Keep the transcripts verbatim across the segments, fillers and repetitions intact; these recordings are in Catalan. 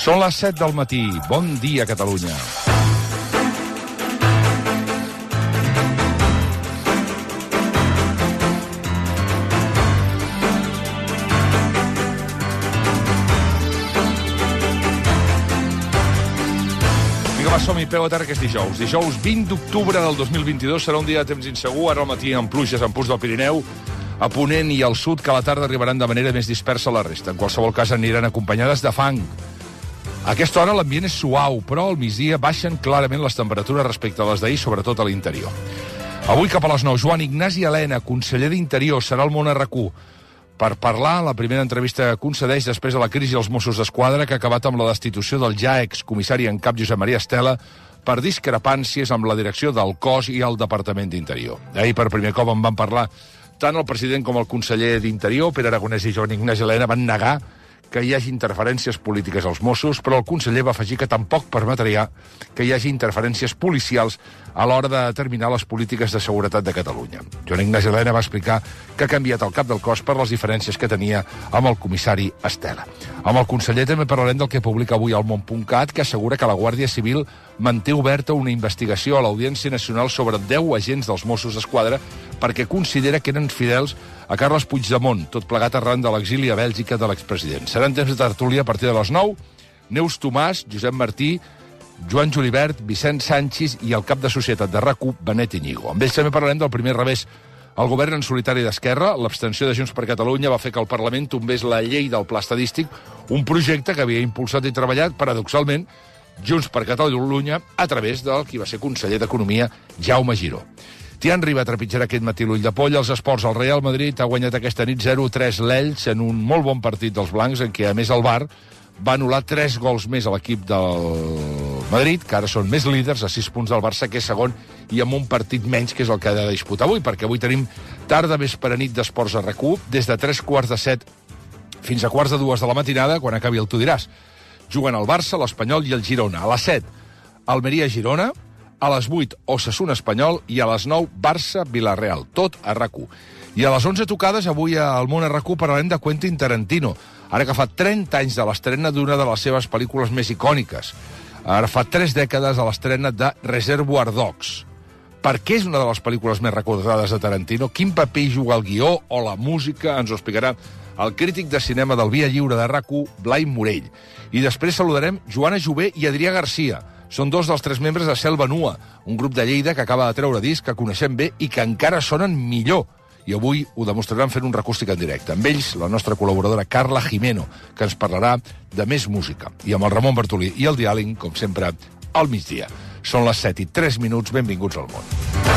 Són les set del matí. Bon dia, Catalunya. Vinga, va, som-hi, peu a terra, que és dijous. Dijous vint d'octubre del dos mil vint-i-dos serà un dia de temps insegur, ara al matí amb pluges en punts del Pirineu, a Ponent i al sud, que a la tarda arribaran de manera més dispersa a la resta. En qualsevol cas aniran acompanyades de fang. A aquesta hora l'ambient és suau, però al migdia baixen clarament les temperatures respecte a les d'ahir, sobretot a l'interior. Avui cap a les nou, Joan Ignasi Elena, conseller d'Interior, serà al Món a RAC u per parlar en la primera entrevista que concedeix després de la crisi dels Mossos d'Esquadra, que ha acabat amb la destitució del ja excomissari en cap Josep Maria Estela per discrepàncies amb la direcció del cos i el Departament d'Interior. Ahir per primer cop en van parlar tant el president com el conseller d'Interior, Pere Aragonès i Joan Ignasi Elena, van negar que hi hagi interferències polítiques als Mossos, però el conseller va afegir que tampoc permetria que hi hagi interferències policials a l'hora de determinar les polítiques de seguretat de Catalunya. Joan Ignasi Elena va explicar que ha canviat el cap del cos per les diferències que tenia amb el comissari Estela. Amb el conseller també parlarem del que publica avui al món punt cat, que assegura que la Guàrdia Civil manté oberta una investigació a l'Audiència Nacional sobre deu agents dels Mossos d'Esquadra perquè considera que eren fidels a Carles Puigdemont, tot plegat arran de l'exili a Bèlgica de l'expresident. Seran temps de tertúlia a partir de les nou. Neus Tomàs, Josep Martí, Joan Julibert, Vicent Sanchis i el cap de societat de RAC u, Benet Iñigo. Amb ells també parlarem del primer revés al govern en solitari d'Esquerra. L'abstenció de Junts per Catalunya va fer que el Parlament tombés la llei del pla estadístic, un projecte que havia impulsat i treballat, paradoxalment, Junts per Catalunya, a través del qui va ser conseller d'Economia, Jaume Giró. Tian Riba trepitjarà aquest matí l'ull de poll. Els esports, el Real Madrid ha guanyat aquesta nit zero tres l'Elx en un molt bon partit dels blancs, en què, a més, el V A R va anul·lar tres gols més a l'equip del Madrid, que ara són més líders, a sis punts del Barça, que és segon, i amb un partit menys, que és el que ha de disputar avui, perquè avui tenim tarda, vespre, nit d'esports a RAC u, des de tres quarts de set fins a quarts de dues de la matinada, quan acabi el Tu diràs. Juguen el Barça, l'Espanyol i el Girona. A les set, Almeria-Girona, a les vuit, Osasuna Espanyol, i a les nou, Barça-Vilareal. Tot a RAC u. I a les onze tocades, avui al Món a RAC u parlarem de Quentin Tarantino, ara que fa trenta anys de l'estrena d'una de les seves pel·lícules més icòniques. Ara fa tres dècades de l'estrena de Reservoir Dogs. Per què és una de les pel·lícules més recordades de Tarantino? Quin paper hi juga el guió o la música? Ens ho explicarà el crític de cinema del Via Lliure de RAC u, Blai Morell. I després saludarem Joana Jové i Adrià Garcia. Són dos dels tres membres de Selva Nua, un grup de Lleida que acaba de treure disc, que coneixem bé i que encara sonen millor. I avui ho demostraran fent un acústic en directe. Amb ells, la nostra col·laboradora Carla Jimeno, que ens parlarà de més música. I amb el Ramon Bartolí i el diàleg, com sempre, al migdia. Són les set i tres minuts. Benvinguts al món.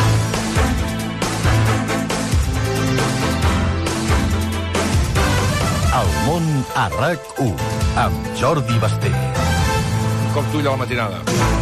El món a RAC u, amb Jordi Basté. Com tu a la matinada.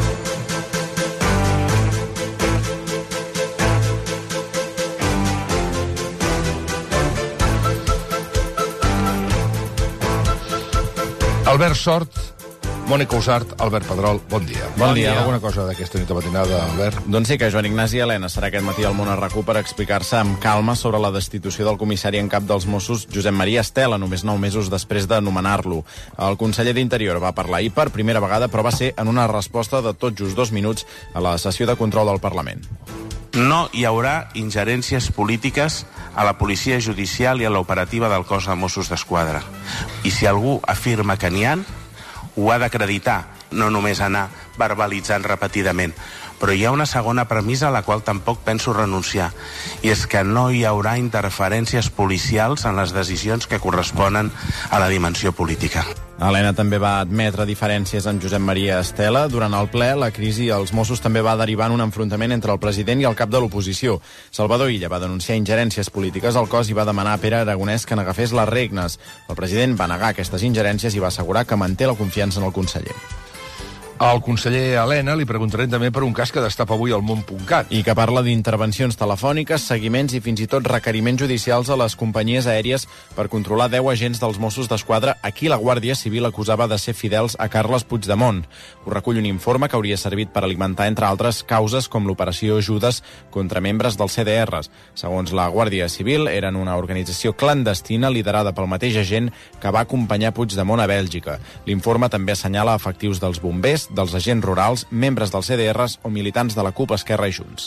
Albert Sort, Mònica Usart, Albert Pedrol, bon dia. Bon dia. Alguna cosa d'aquesta nit a matinada, Albert? Doncs sí, que Joan Ignasi Elena serà aquest matí al Món a RAC u per explicar-se amb calma sobre la destitució del comissari en cap dels Mossos, Josep Maria Estela, només nou mesos després de nomenar-lo. El conseller d'Interior va parlar ahir per primera vegada, però va ser en una resposta de tot just dos minuts a la sessió de control del Parlament. No hi haurà ingerències polítiques a la policia judicial i a l'operativa del cos de Mossos d'Esquadra. I si algú afirma que n'hi ha, ho ha d'acreditar, no només anar verbalitzant repetidament. Però hi ha una segona premissa a la qual tampoc penso renunciar, i és que no hi haurà interferències policials en les decisions que corresponen a la dimensió política. Elena també va admetre diferències amb Josep Maria Estela. Durant el ple, la crisi als Mossos també va derivar en un enfrontament entre el president i el cap de l'oposició. Salvador Illa va denunciar ingerències polítiques al cos i va demanar a Pere Aragonès que n'agafés les regnes. El president va negar aquestes ingerències i va assegurar que manté la confiança en el conseller. Al conseller Elena li preguntarem també per un cas que destapa avui al món punt cat. I que parla d'intervencions telefòniques, seguiments i fins i tot requeriments judicials a les companyies aèries per controlar deu agents dels Mossos d'Esquadra a qui la Guàrdia Civil acusava de ser fidels a Carles Puigdemont. Ho recull un informe que hauria servit per alimentar, entre altres, causes com l'operació Judes contra membres dels C D Rs. Segons la Guàrdia Civil, eren una organització clandestina liderada pel mateix agent que va acompanyar Puigdemont a Bèlgica. L'informe també assenyala efectius dels bombers, dels agents rurals, membres dels C D Rs o militants de la CUP, Esquerra i Junts.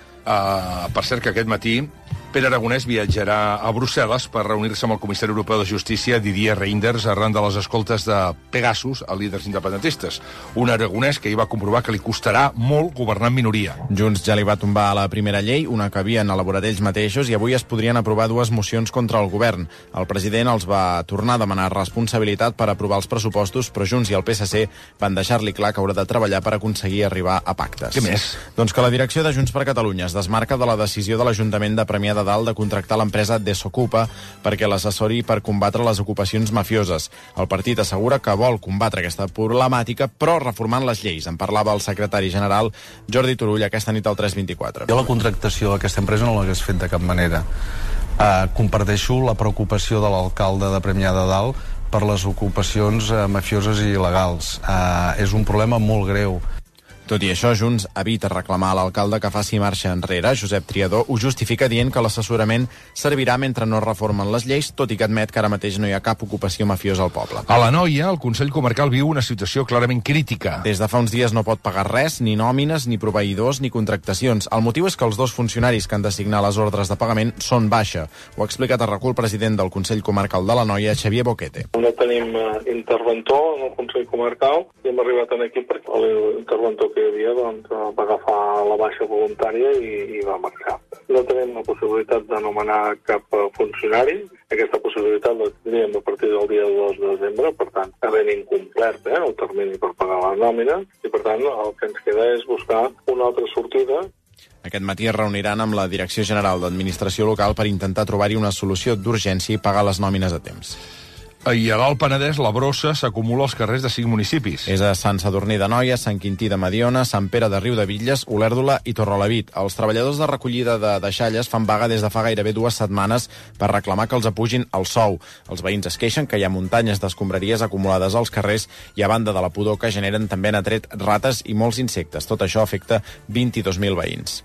Uh, per cert que aquest matí Pere Aragonès viatjarà a Brussel·les per reunir-se amb el comissari europeu de Justícia Didier Reynders arran de les escoltes de Pegasus a líders independentistes. Un Aragonès que hi va comprovar que li costarà molt governar en minoria. Junts ja li va tombar a la primera llei, una que havien elaborat ells mateixos, i avui es podrien aprovar dues mocions contra el govern. El president els va tornar a demanar responsabilitat per aprovar els pressupostos, però Junts i el P S C van deixar-li clar que haurà de treballar per aconseguir arribar a pactes. Què més? Doncs que la direcció de Junts per Catalunya es desmarca de la decisió de l'Ajuntament de Premià de Dalt de contractar l'empresa Desokupa perquè l'assessori per combatre les ocupacions mafioses. El partit assegura que vol combatre aquesta problemàtica, però reformant les lleis. En parlava el secretari general Jordi Turull aquesta nit al tres vint-i-quatre. Jo la contractació d'aquesta empresa no l'hagués fet de cap manera. Uh, comparteixo la preocupació de l'alcalde de Premià de Dalt per les ocupacions uh, mafioses i il·legals. Uh, és un problema molt greu. Tot i això, Junts evita reclamar a l'alcalde que faci marxa enrere. Josep Triador ho justifica dient que l'assessorament servirà mentre no reformen les lleis, tot i que admet que ara mateix no hi ha cap ocupació mafiosa al poble. A l'Anoia, el Consell Comarcal viu una situació clarament crítica. Des de fa uns dies no pot pagar res, ni nòmines, ni proveïdors, ni contractacions. El motiu és que els dos funcionaris que han de signar les ordres de pagament són baixa. Ho ha explicat a RAC u el president del Consell Comarcal de l'Anoia, Xavier Boquete. No tenim uh, interventor en el Consell Comarcal i hem arribat aquí perquè l'interventor que hi havia doncs, va agafar la baixa voluntària i, i va marxar. No tenim la possibilitat de nomenar cap funcionari. Aquesta possibilitat la tindríem a partir del dia dos de desembre, per tant, havent incomplert eh, el termini per pagar la nòmina, i per tant el que ens queda és buscar una altra sortida. Aquest matí es reuniran amb la Direcció General d'Administració Local per intentar trobar-hi una solució d'urgència i pagar les nòmines a temps. I a l'Alt Penedès la brossa s'acumula als carrers de cinc municipis. És a Sant Sadurní d'Anoia, Sant Quintí de Mediona, Sant Pere de Riudebitlles, Olèrdola i Torrelavit. Els treballadors de recollida de deixalles fan vaga des de fa gairebé dues setmanes per reclamar que els apugin el sou. Els veïns es queixen que hi ha muntanyes d'escombraries acumulades als carrers i a banda de la pudor que generen també han atret rates i molts insectes. Tot això afecta vint-i-dos mil veïns.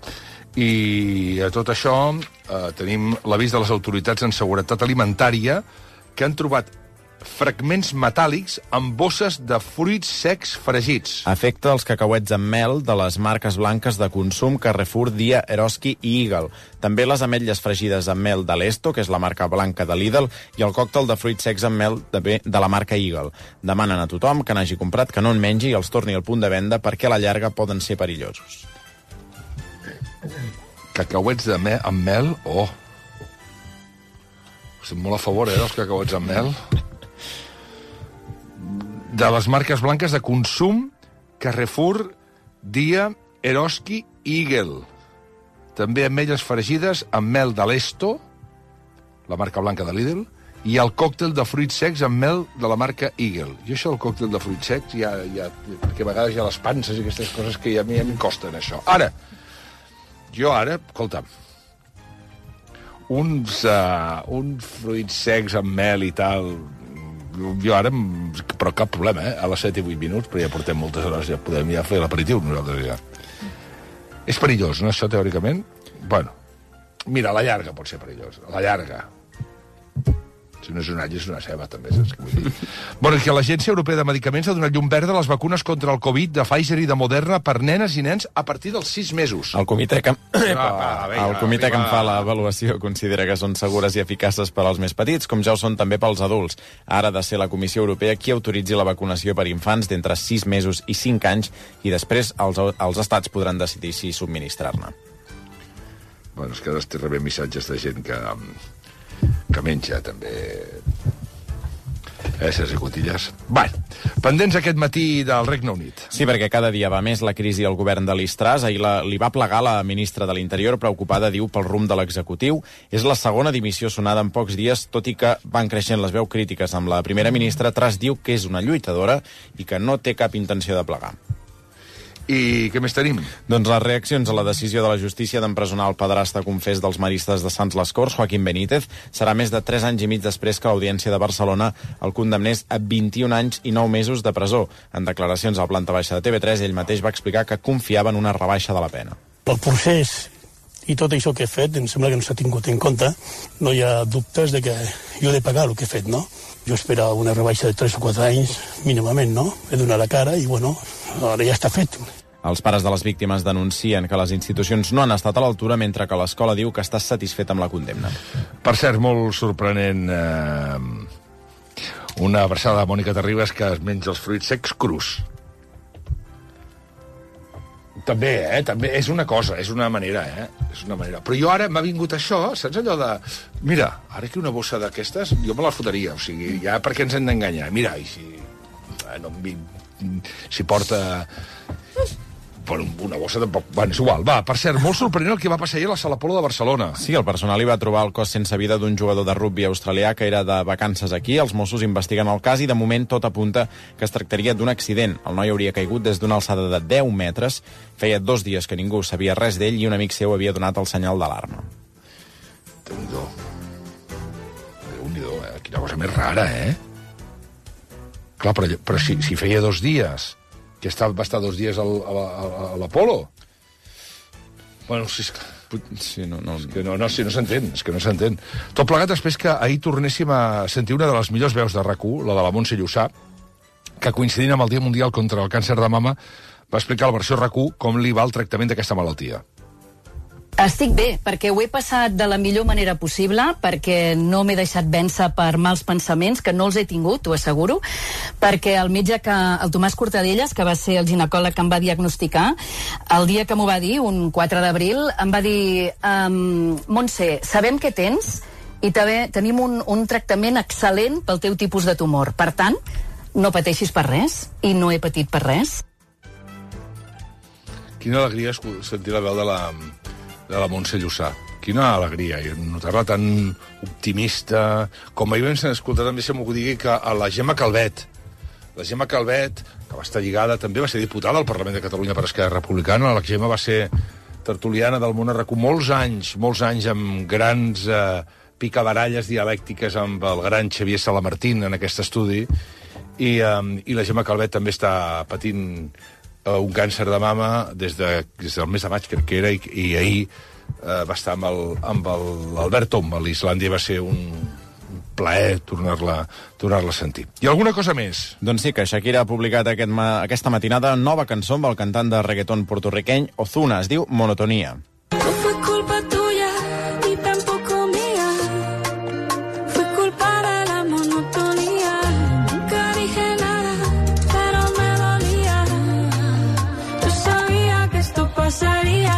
I a tot això eh, tenim l'avís de les autoritats en seguretat alimentària que han trobat fragments metàl·lics amb bosses de fruits secs fregits. Afecta els cacauets amb mel de les marques blanques de consum Carrefour, Dia, Eroski i Eagle. També les ametlles fregides amb mel de l'Esto, que és la marca blanca de Lidl, i el còctel de fruits secs amb mel de, de la marca Eagle. Demanen a tothom que n'hagi comprat que no en mengi i els torni al punt de venda perquè a la llarga poden ser perillosos. Cacauets de me amb mel? Oh! Estic molt a favor, eh, dels cacauets amb mel. De les marques blanques de consum, Carrefour, Dia, Eroski i Eagle. També ametlles fregides amb mel de l'Esto, la marca blanca de Lidl, i el còctel de fruits secs amb mel de la marca Eagle. Jo això, el còctel de fruits secs, ja, ja, perquè a vegades hi ha les panses i aquestes coses que ja a mi em costen, això. Ara, jo ara, escolta'm, uns, uh, uns fruits secs amb mel i tal, jo ara, però cap problema, eh? A les set i vuit minuts, però ja portem moltes hores, ja podem ja fer l'aperitiu nosaltres ja. És perillós, no, això, teòricament? Bueno, mira, a la llarga pot ser perillós, a la llarga. Si no és un all, és una ceba, també, saps què vull dir? Bueno, que l'Agència Europea de Medicaments ha donat llum verda a les vacunes contra el Covid de Pfizer i de Moderna per nenes i nens a partir dels sis mesos. El comitè que, va, va, vinga, el comitè que en va. fa l'avaluació considera que són segures i eficaces per als més petits, com ja ho són també pels adults. Ara ha de ser la Comissió Europea qui autoritzi la vacunació per infants d'entre sis mesos i cinc anys i després els, els estats podran decidir si subministrar-ne. Bueno, és que ara estic rebent missatges de gent que... que menja, també, esses i cotilles. Bé, pendents aquest matí del Regne Unit. Sí, perquè cada dia va més la crisi al govern de Liz Truss. Ahir la, li va plegar la ministra de l'Interior, preocupada, diu, pel rumb de l'executiu. És la segona dimissió sonada en pocs dies, tot i que van creixent les veus crítiques amb la primera ministra. Truss diu que és una lluitadora i que no té cap intenció de plegar. I què més tenim? Doncs les reaccions a la decisió de la justícia d'empresonar el pederasta confés dels maristes de Sants les Corts, Joaquín Benítez, serà més de tres anys i mig després que l'Audiència de Barcelona el condemnés a vint-i-un anys i nou mesos de presó. En declaracions a la planta baixa de T V tres, ell mateix va explicar que confiava en una rebaixa de la pena. El procés i tot això que he fet, em sembla que no s'ha tingut en compte. No hi ha dubtes de que jo he de pagar el que he fet, no? Jo esperava una rebaixa de tres o quatre anys, mínimament, no? He donat la cara i, bueno, ara ja està fet. Els pares de les víctimes denuncien que les institucions no han estat a l'altura, mentre que l'escola diu que està satisfet amb la condemna. Per cert, molt sorprenent, eh, una versada de Mònica Terribas que es menja els fruits secs crus. També, eh? També és una cosa, és una manera, eh? És una manera. Però jo ara m'ha vingut això, saps allò de... Mira, ara que una bossa d'aquestes, jo me la fotria, o sigui, ja per què ens hem d'enganyar? Mira, i si... No, si porta... Bueno, una bossa tampoc... Bueno, és igual. Va, per cert, molt sorprenent el que va passar ahir a la Sala Polo de Barcelona. Sí, el personal hi va trobar el cos sense vida d'un jugador de rugbi australià que era de vacances aquí. Els Mossos investiguen el cas i, de moment, tot apunta que es tractaria d'un accident. El noi hauria caigut des d'una alçada de deu metres. Feia dos dies que ningú sabia res d'ell i un amic seu havia donat el senyal d'alarma. Déu-n'hi-do. Déu-n'hi-do, eh? Quina cosa més rara, eh? Clar, però, però si, si feia dos dies... que està, va estar dos dies al, a, a, a l'Apolo. Bueno, si és que... Sí, no, no... És que no, no, sí, no s'entén, és que no s'entén. Tot plegat després que ahir tornéssim a sentir una de les millors veus de RAC u, la de la Montse Llussà, que coincidint amb el Dia Mundial contra el Càncer de Mama va explicar a la versió RAC u com li va el tractament d'aquesta malaltia. Estic bé, perquè ho he passat de la millor manera possible, perquè no m'he deixat vèncer per mals pensaments, que no els he tingut, t'ho asseguro, perquè el metge, que el Tomàs Cortadelles, que va ser el ginecòleg que em va diagnosticar, el dia que m'ho va dir, un quatre d'abril, em va dir um, Montse, sabem què tens i també tenim un, un tractament excel·lent pel teu tipus de tumor. Per tant, no pateixis per res, i no he patit per res. Quina alegria sentir la veu de la... de la Montse Llussà. Quina alegria, i notar-la tan optimista. Com ahir vam escoltar, també se m'ho digui que a la Gemma Calvet, la Gemma Calvet, que va estar lligada, també va ser diputada al Parlament de Catalunya per Esquerra Republicana. La Gemma va ser tertuliana del món RAC u molts anys, molts anys amb grans eh, picabaralles dialèctiques amb el gran Xavier Salamartín en aquest estudi, i, eh, i la Gemma Calvet també està patint un càncer de mama des, de, des del mes de maig, crec que era, i, i ahir eh, va estar amb l'Albert Tomba a l'Islàndia, va ser un plaer tornar-la tornar a sentir. I alguna cosa més? Doncs sí, que Shakira ha publicat aquest ma aquesta matinada nova cançó amb el cantant de reggaeton portorriqueny Ozuna, es diu Monotonía. No fue culpa tuya ni tampoco mía, fue culpa de la monotonía. Nunca dije nada, pero me dolía. Yo sabía que esto pasaría.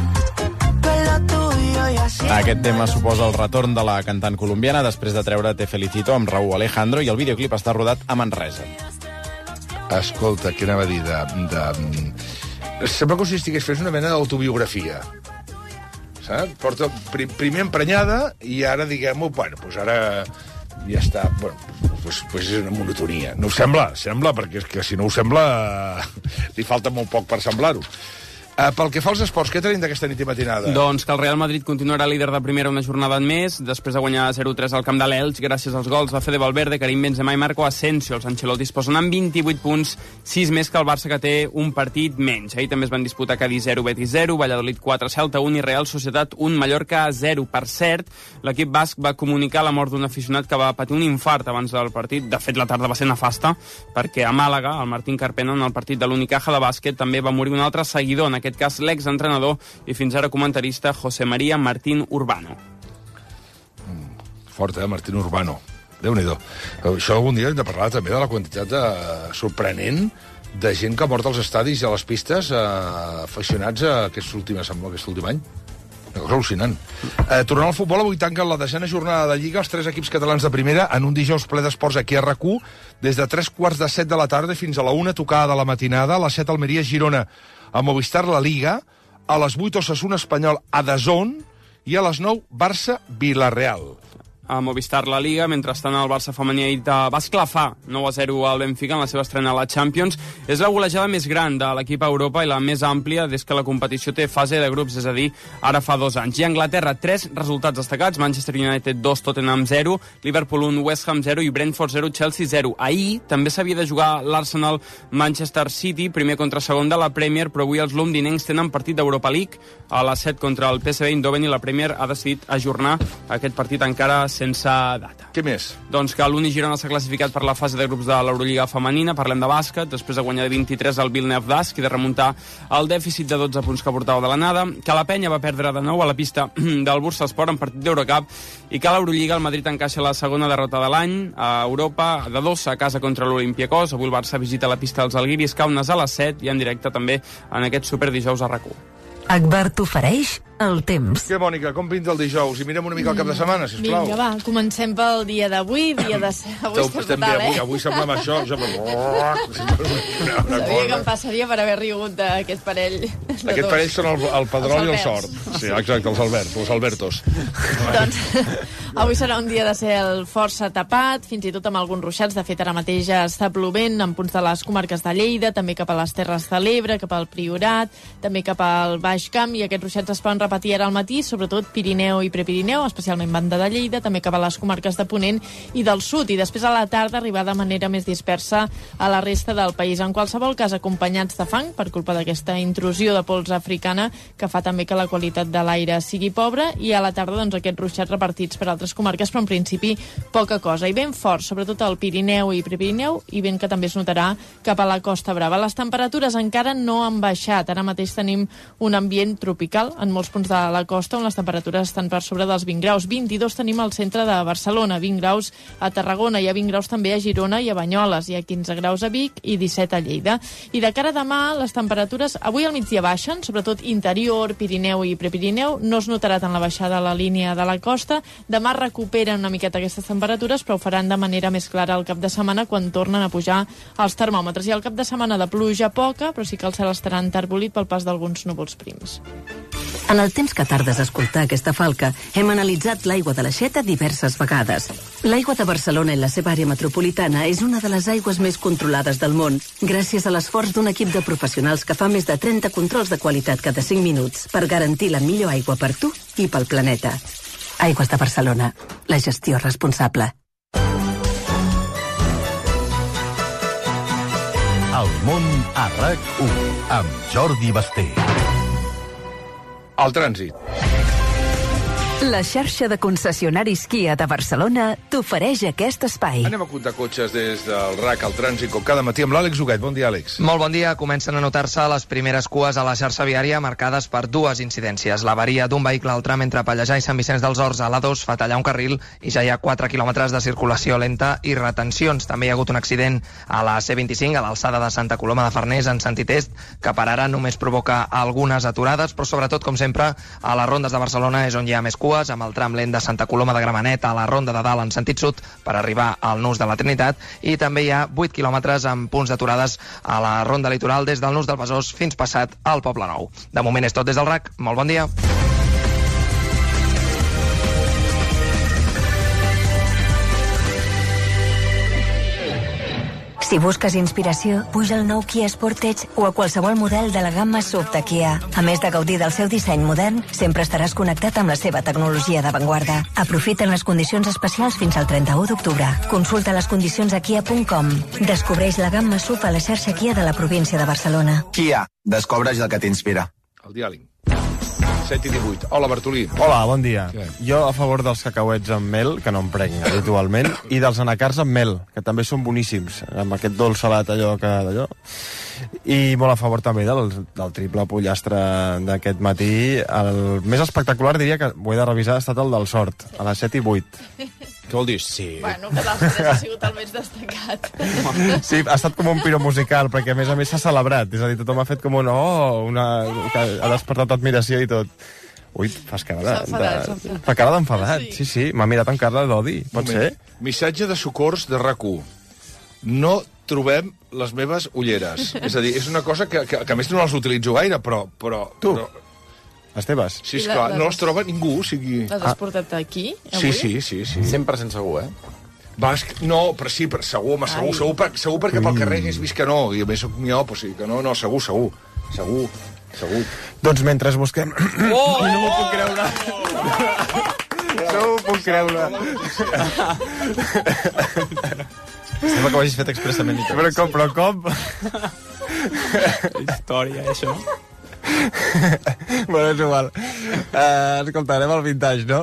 Aquest tema suposa el retorn de la cantant colombiana després de treure Te Felicito amb Raúl Alejandro, i el videoclip està rodat a Manresa. Escolta, què anava a dir de... de... Sembla com si estigués fent una mena d'autobiografia. Saps? Porta pr primer emprenyada i ara, diguem-ho, bueno, doncs ara ja està... Bueno, doncs, doncs és una monotonia. No ho sembla? Sembla, perquè és que si no ho sembla li falta molt poc per semblar-ho. Uh, pel que fa als esports, què tenim d'aquesta nit i matinada? Doncs que el Real Madrid continuarà líder de primera una jornada més, després de guanyar zero tres al camp de l'Elx, gràcies als gols de Fede Valverde, Karim Benzema i Marco Asensio. Els Ancelotti posen amb vint-i-vuit punts, sis més que el Barça, que té un partit menys. Ahir també es van disputar Cádiz zero, Betis zero, Valladolid quatre, Celta un i Real Societat un, Mallorca zero. Per cert, l'equip basc va comunicar la mort d'un aficionat que va patir un infart abans del partit. De fet, la tarda va ser nefasta, perquè a Màlaga, el Martín Carpena, en el partit de l'Unicaja de bàsquet, també va morir un altre seguidor, en aquest cas l'exentrenador i fins ara comentarista José María Martín Urbano. Mm, fort, eh, Martín Urbano. Déu-n'hi-do. Això algun dia hem de parlar també de la quantitat de... sorprenent de gent que ha mort als estadis i a les pistes eh, aficionats a aquest últim, aquest últim any. Una cosa al·lucinant. Eh, tornant al futbol, avui tanquen la desena jornada de Lliga els tres equips catalans de primera en un dijous ple d'esports aquí a RAC u, des de tres quarts de set de la tarda fins a la una tocada de la matinada, a les set Almeria Girona, a Movistar la Liga, a les vuit Osasuna Espanyol a D A Z N i a les nou Barça Villarreal. a Movistar la Liga. Mentrestant, el Barça femení ahir va esclafar nou a zero al Benfica en la seva estrena a la Champions. És la golejada més gran de l'equip a Europa i la més àmplia des que la competició té fase de grups, és a dir, ara fa dos anys. I a Anglaterra, tres resultats destacats: Manchester United dos, Tottenham zero, Liverpool un, West Ham zero i Brentford zero, Chelsea zero. Ahir també s'havia de jugar l'Arsenal-Manchester City, primer contra segon de la Premier, però avui els londinencs tenen partit d'Europa League a les set contra el P S V Eindhoven i la Premier ha decidit ajornar aquest partit encara sense data. Què més? Doncs que l'Uni Girona s'ha classificat per la fase de grups de l'Eurolliga femenina. Parlem de bàsquet, després de guanyar de vint-i-tres al Vilnius Dask i de remuntar el dèficit de dotze punts que portava de l'anada. Que la Penya va perdre de nou a la pista del Bursaspor en partit d'Eurocup i que a l'Eurolliga el Madrid encaixa la segona derrota de l'any a Europa, de dos a casa contra l'Olympiacos. Avui el Barça visita la pista dels Algiris Kaunas a les set i en directe també en aquest superdijous a RAC u. Agbar t'ofereix el temps. Què, Mònica, com pinta el dijous? I mirem una mica el cap de setmana, sisplau. Vinga, va, comencem pel dia d'avui. Dia de... Avui estem estem fatal, bé, avui, eh? avui semblem això. Jo... Sabia que em passaria per haver rigut d'aquest parell de Aquest dos. parell són el, el Pedrol i el Els Sort. Sí, exacte, els Alberts, els Albertos. Doncs avui serà un dia de cel força tapat, fins i tot amb alguns ruixats. De fet, ara mateix ja està plovent en punts de les comarques de Lleida, també cap a les Terres de l'Ebre, cap al Priorat, també cap al Baix Camp, i aquests ruixats es poden repetir ara al matí, sobretot Pirineu i Prepirineu, especialment banda de Lleida, també cap a les comarques de Ponent i del Sud, i després a la tarda arribar de manera més dispersa a la resta del país. En qualsevol cas, acompanyats de fang, per culpa d'aquesta intrusió de pols africana, que fa també que la qualitat de l'aire sigui pobra, i a la tarda doncs, aquests ruixats repartits per altres comarques, però en principi poca cosa. I vent fort, sobretot al Pirineu i Prepirineu, i vent que també es notarà cap a la Costa Brava. Les temperatures encara no han baixat. Ara mateix tenim un ambient tropical en molts punts de la costa, on les temperatures estan per sobre dels vint graus. vint-i-dos tenim al centre de Barcelona, vint graus a Tarragona, hi ha vint graus també a Girona i a Banyoles, hi ha quinze graus a Vic i disset a Lleida. I de cara a demà, les temperatures avui al migdia baixen, sobretot interior, Pirineu i Prepirineu, no es notarà tant la baixada a la línia de la costa. Demà recuperen una miqueta aquestes temperatures, però ho faran de manera més clara al cap de setmana, quan tornen a pujar els termòmetres. I al cap de setmana de pluja poca, però sí que el cel estarà enterbolit pel pas d'alguns núvols prims. En el temps que tardes a escoltar aquesta falca, hem analitzat l'aigua de l'Aixeta diverses vegades. L'aigua de Barcelona i la seva àrea metropolitana és una de les aigües més controlades del món, gràcies a l'esforç d'un equip de professionals que fa més de trenta controls de qualitat cada cinc minuts per garantir la millor aigua per tu i pel planeta. Aigües de Barcelona, la gestió responsable. El món a RAC u amb Jordi Basté. El trànsit. La xarxa de concessionaris Kia de Barcelona t'ofereix aquest espai. Anem a comptar cotxes des del RAC al trànsit, com cada matí, amb l'Àlex Huguet. Bon dia, Àlex. Molt bon dia. Comencen a notar-se les primeres cues a la xarxa viària marcades per dues incidències. L'avaria d'un vehicle al tram entre Pallejà i Sant Vicenç dels Horts a l'A dos fa tallar un carril i ja hi ha quatre quilòmetres de circulació lenta i retencions. També hi ha hagut un accident a la C vint-i-cinc, a l'alçada de Santa Coloma de Farners, en sentit est, que per ara només provoca algunes aturades, però sobretot, com sempre, a les rondes de Barcelona és on hi ha més cues, amb el tram lent de Santa Coloma de Gramenet a la ronda de dalt en sentit sud per arribar al nus de la Trinitat, i també hi ha vuit quilòmetres amb punts d'aturades a la ronda litoral des del nus del Besòs fins passat al Poble Nou. De moment és tot des del RAC. Molt bon dia. Si busques inspiració, puja al nou Kia Sportage o a qualsevol model de la gamma S U V de Kia. A més de gaudir del seu disseny modern, sempre estaràs connectat amb la seva tecnologia d'avantguarda. Aprofita'n les condicions especials fins al trenta-u d'octubre. Consulta les condicions a kia punt com. Descobreix la gamma S U V a la xarxa Kia de la província de Barcelona. Kia, descobreix el que t'inspira. El diàleg. set i divuit. Hola, Bartolí. Hola, bon dia. Què? Jo a favor dels cacauets amb mel, que no em prenc habitualment, i dels anacars amb mel, que també són boníssims, amb aquest dolç salat allò que d'allò. I molt a favor també del, del triple pollastre d'aquest matí. El més espectacular, diria que ho he de revisar, ha estat el del Sort, a les set i vuit. Què vol dir? Sí. Bueno, que dels tres ha sigut el més destacat. Sí, ha estat com un piro musical, perquè a més a més s'ha celebrat. És a dir, tothom ha fet com un oh, una... que ha despertat admiració i tot. Ui, fas cara de... S'ha enfadat, de... s'ha enfadat. Fa cara d'enfadat, sí, sí. M'ha mirat amb cara d'odi, pot ser? Missatge de socors de RAC u. No trobem les meves ulleres. És a dir, és una cosa que, que, que a més no les utilitzo gaire, però... però tu? Però... Esteves? Sí, esclar, no els troba ningú, o sigui... Les has portat aquí, avui? Sí, sí, sí, sí. cent per cent segur, eh? Va, és que, no, però sí, però segur, home, segur, segur, per, segur perquè pel carrer hagués vist que no, i a més soc jo, però sí, que no, no, segur, segur, segur, segur. Doncs mentre busquem... Oh! No m'ho puc creure. No m'ho puc creure. Sembla que ho hagis fet expressament. Però com, però com? Història, això. Bueno, és igual. Uh, escoltarem el vintage, no?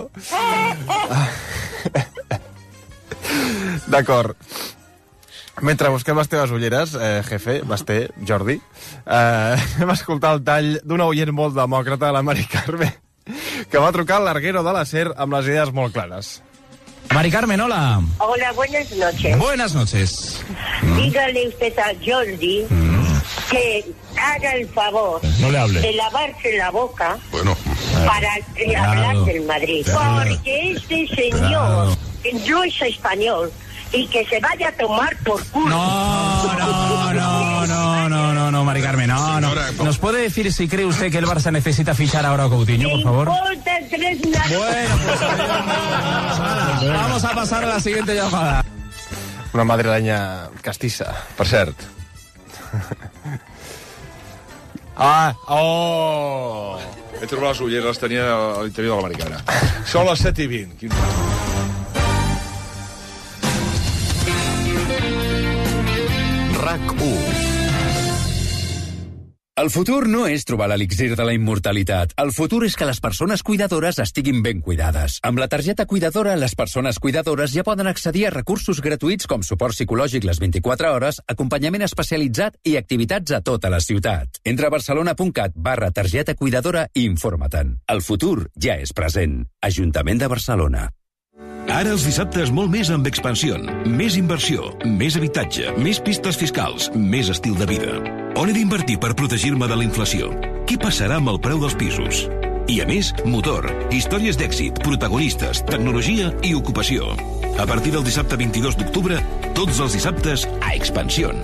D'acord. Mentre busquem les teves ulleres, eh, jefe, Basté, Jordi, eh, hem escoltat el tall d'una oient molt demòcrata, la Mari Carme, que va trucar al larguero de la SER amb les idees molt clares. Mari Carmen, hola. Hola, buenas noches. Buenas noches. Dígale usted a Jordi mm. que haga el favor no le hable. de lavarse la boca bueno. para claro. hablar del Madrid. Claro. Porque este señor claro. no es español y que se vaya a tomar por culo. No, no, no, no, no, no, no, Mari Carmen, no, no. ¿Nos puede decir si cree usted que el Barça necesita fichar ahora a Coutinho, por favor? Bueno, pues vamos a pasar a la siguiente llamada. Una madrileña castissa, per cert. Ah, oh! He trobat les ulleres, les tenia a l'interior de l'americana. Són les set i vint. Quin... RAC u. El futur no és trobar l'elixir de la immortalitat. El futur és que les persones cuidadores estiguin ben cuidades. Amb la targeta cuidadora, les persones cuidadores ja poden accedir a recursos gratuïts com suport psicològic les vint-i-quatre hores, acompanyament especialitzat i activitats a tota la ciutat. Entra a barcelona.cat barra targeta cuidadora i informa-te'n. El futur ja és present. Ajuntament de Barcelona. Ara els dissabtes molt més amb Expansión. Més inversió, més habitatge, més pistes fiscals, més estil de vida. On he d'invertir per protegir-me de la inflació? Què passarà amb el preu dels pisos? I a més, motor, històries d'èxit, protagonistes, tecnologia i ocupació. A partir del dissabte vint-i-dos d'octubre, tots els dissabtes a Expansión.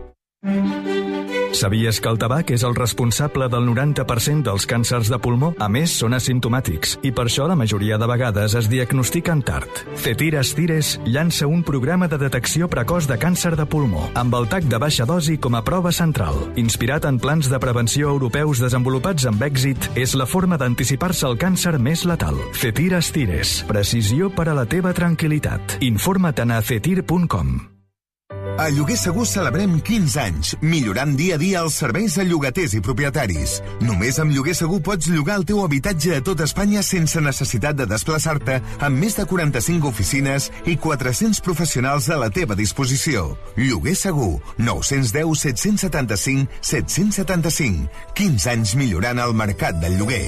Sabies que el tabac és el responsable del noranta per cent dels càncers de pulmó? A més, són asimptomàtics i per això la majoria de vegades es diagnostiquen tard. Cetires Tires llança un programa de detecció precoç de càncer de pulmó amb el tac de baixa dosi com a prova central. Inspirat en plans de prevenció europeus desenvolupats amb èxit, és la forma d'anticipar-se al càncer més letal. Cetires Tires. Precisió per a la teva tranquil·litat. Informa't a cetir punt com. A Lloguer Segur celebrem quinze anys, millorant dia a dia els serveis a llogaters i propietaris. Només amb Lloguer Segur pots llogar el teu habitatge a tot Espanya sense necessitat de desplaçar-te, amb més de quaranta-cinc oficines i quatre-cents professionals a la teva disposició. Lloguer Segur, nou u zero, set set cinc, set set cinc. quinze anys millorant el mercat del lloguer.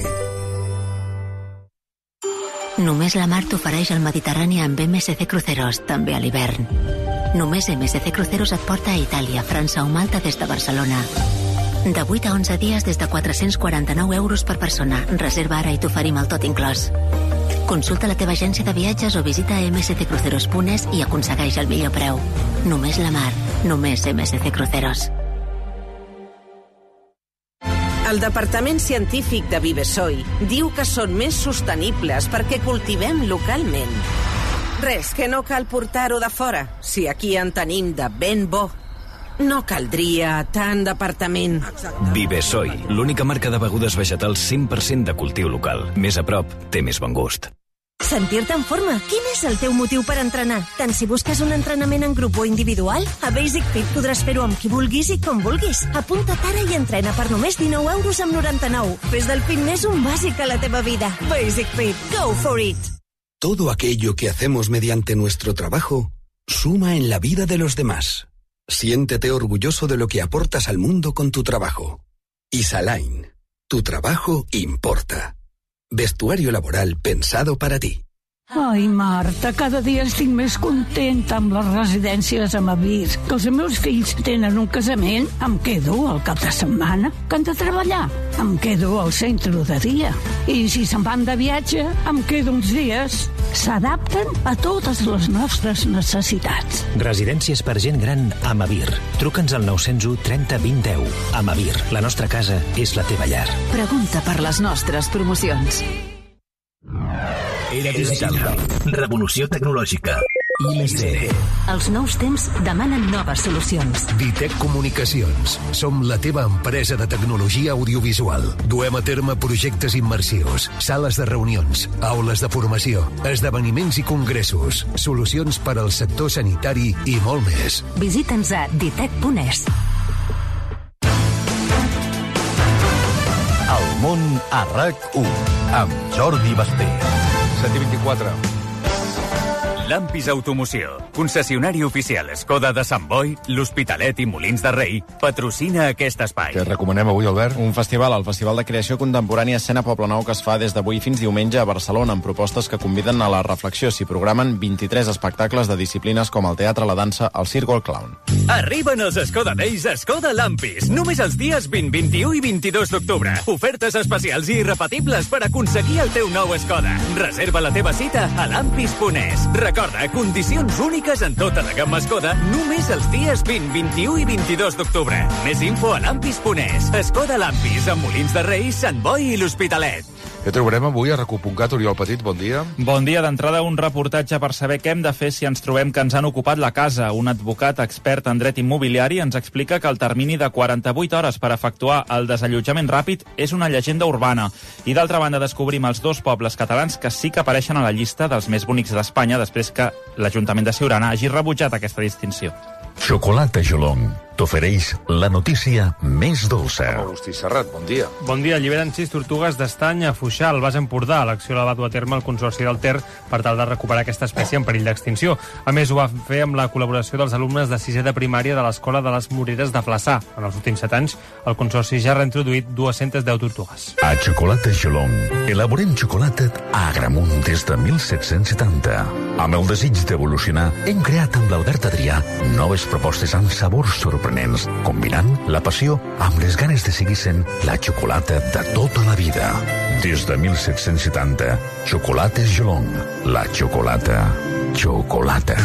Només la mar t'ofereix el Mediterrani amb M S C Cruceros, també a l'hivern. Només M S C Cruceros et porta a Itàlia, França o Malta des de Barcelona. De vuit a onze dies des de quatre-cents quaranta-nou euros per persona. Reserva ara i t'oferim el tot inclòs. Consulta la teva agència de viatges o visita m s c cruceros punt es i aconsegueix el millor preu. Només la mar, només M S C Cruceros. El Departament Científic de Vivesoy diu que són més sostenibles perquè cultivem localment. Res, que no cal portar-ho de fora, si aquí en tenim de ben bo. No caldria tant departament. Vivesoy, l'única marca de begudes vegetals cent per cent de cultiu local. Més a prop, té més bon gust. Sentir-te en forma. Quin és el teu motiu per entrenar? Tant si busques un entrenament en grup o individual, a Basic Fit podràs fer-ho amb qui vulguis i com vulguis. Apunta't ara i entrena per només dinou euros amb noranta-nou. Fes del fitness un bàsic a la teva vida. Basic Fit. Go for it! Todo aquello que hacemos mediante nuestro trabajo suma en la vida de los demás. Siéntete orgulloso de lo que aportas al mundo con tu trabajo. Isaline. Tu trabajo importa. Vestuario laboral pensado para ti. Ai, Marta, cada dia estic més contenta amb les residències amb Avir. Que els meus fills tenen un casament, em quedo al cap de setmana. Que han de treballar, em quedo al centre de dia. I si se'n van de viatge, em quedo uns dies. S'adapten a totes les nostres necessitats. Residències per gent gran amb Avir. Truca'ns al nou zero u trenta vint deu. Amb Avir, la nostra casa és la teva llar. Pregunta per les nostres promocions. Era digital. Revolució tecnològica. I més D. Els nous temps demanen noves solucions. Ditec Comunicacions. Som la teva empresa de tecnologia audiovisual. Duem a terme projectes immersius, sales de reunions, aules de formació, esdeveniments i congressos, solucions per al sector sanitari i molt més. Visita'ns a ditec punt es. El món a RAC u amb Jordi Basté. set i vint-i-quatre. Lampis Automoció, concessionari oficial Skoda de Sant Boi, l'Hospitalet i Molins de Rei, patrocina aquest espai. Què recomanem avui, Albert? Un festival, el Festival de Creació Contemporània Escena Poblenou, que es fa des d'avui fins diumenge a Barcelona, amb propostes que conviden a la reflexió. S'hi programen vint-i-tres espectacles de disciplines com el teatre, la dansa, el circ o el clown. Arriben els Skoda Days a Skoda Lampis, només els dies vint, vint-i-u i vint-i-dos d'octubre. Ofertes especials i irrepetibles per aconseguir el teu nou Skoda. Reserva la teva cita a lampis punt es. Recorda, condicions úniques en tota la gamma Skoda, només els dies vint, vint-i-u i vint-i-dos d'octubre. Més info a lampis punt es. Skoda Lampis, a Molins de Rei, Sant Boi i l'Hospitalet. Què trobarem avui a RAC u punt cat? Oriol Petit, bon dia. Bon dia. D'entrada, un reportatge per saber què hem de fer si ens trobem que ens han ocupat la casa. Un advocat expert en dret immobiliari ens explica que el termini de quaranta-vuit hores per efectuar el desallotjament ràpid és una llegenda urbana. I d'altra banda, descobrim els dos pobles catalans que sí que apareixen a la llista dels més bonics d'Espanya després que l'Ajuntament de Siurana hagi rebutjat aquesta distinció. Xocolata Jolong t'ofereix la notícia més dolça. Agustí Serrat, bon dia. Bon dia. Alliberen sis tortugues d'estany a Foixà, al Baix Empordà. L'acció la va dur a terme el Consorci del Ter per tal de recuperar aquesta espècie en perill d'extinció. A més, ho va fer amb la col·laboració dels alumnes de sisè de primària de l'Escola de les Moreres de Flaçà. En els últims set anys, el Consorci ja ha reintroduït dues-centes deu tortugues. A Xocolata Jolong elaborem xocolata a Agramunt des de mil set-cents setanta. Amb el desig d'evolucionar, hem creat amb l'Albert Adrià noves propostes amb sabors sorprenents, combinant la passió amb les ganes de seguir sent la xocolata de tota la vida. Des de mil set-cents setanta, Xocolates Jolong, la xocolata, xocolata.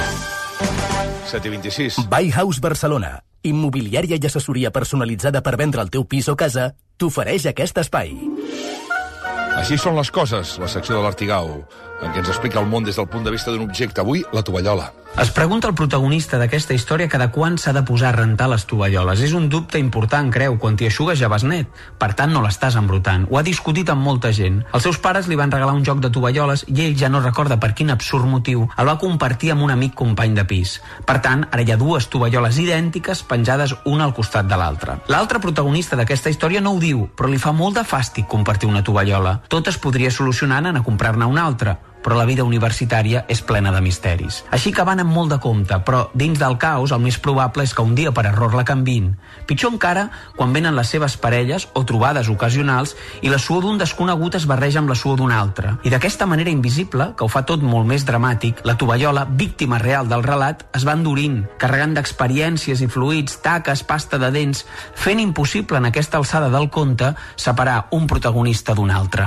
set i vint-i-sis. Buy House Barcelona, immobiliària i assessoria personalitzada per vendre el teu pis o casa, t'ofereix aquest espai. Així són les coses, la secció de l'Artigau, en què ens explica el món des del punt de vista d'un objecte. Avui, la tovallola. Es pregunta el protagonista d'aquesta història cada quan s'ha de posar a rentar les tovalloles. És un dubte important, creu, quan t'hi eixugues ja vas net. Per tant, no l'estàs embrutant. Ho ha discutit amb molta gent. Els seus pares li van regalar un joc de tovalloles i ell ja no recorda per quin absurd motiu el va compartir amb un amic company de pis. Per tant, ara hi ha dues tovalloles idèntiques penjades una al costat de l'altra. L'altre protagonista d'aquesta història no ho diu, però li fa molt de fàstic compartir una tovallola. Tot es podria solucionar anant a comprar-ne una altra, però la vida universitària és plena de misteris. Així que van amb molt de compte, però dins del caos el més probable és que un dia per error la canviïn. Pitjor encara quan venen les seves parelles o trobades ocasionals i la suor d'un desconegut es barreja amb la suor d'un altre. I d'aquesta manera invisible, que ho fa tot molt més dramàtic, la tovallola, víctima real del relat, es va endurint, carregant d'experiències i fluids, taques, pasta de dents, fent impossible en aquesta alçada del conte separar un protagonista d'un altre.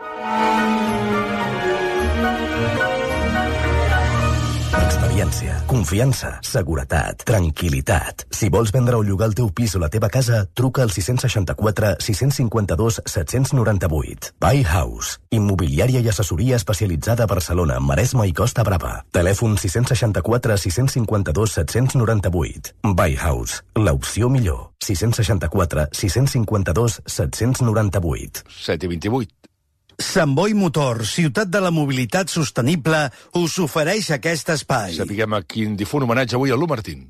Experiència, confiança, seguretat, tranquil·litat. Si vols vendre o llogar el teu pis o la teva casa, truca al sis seixanta-quatre sis cinquanta-dos set noranta-vuit. Buy House, immobiliària i assessoria especialitzada a Barcelona, Maresme i Costa Brava. Telèfon sis seixanta-quatre sis cinquanta-dos set noranta-vuit. Buy House, l'opció millor. sis seixanta-quatre sis cinquanta-dos set noranta-vuit. set i vint-i-vuit. Sant Boi Motor, ciutat de la mobilitat sostenible, us ofereix aquest espai. Sapiguem a quin difunt homenatge avui a l'U Martín.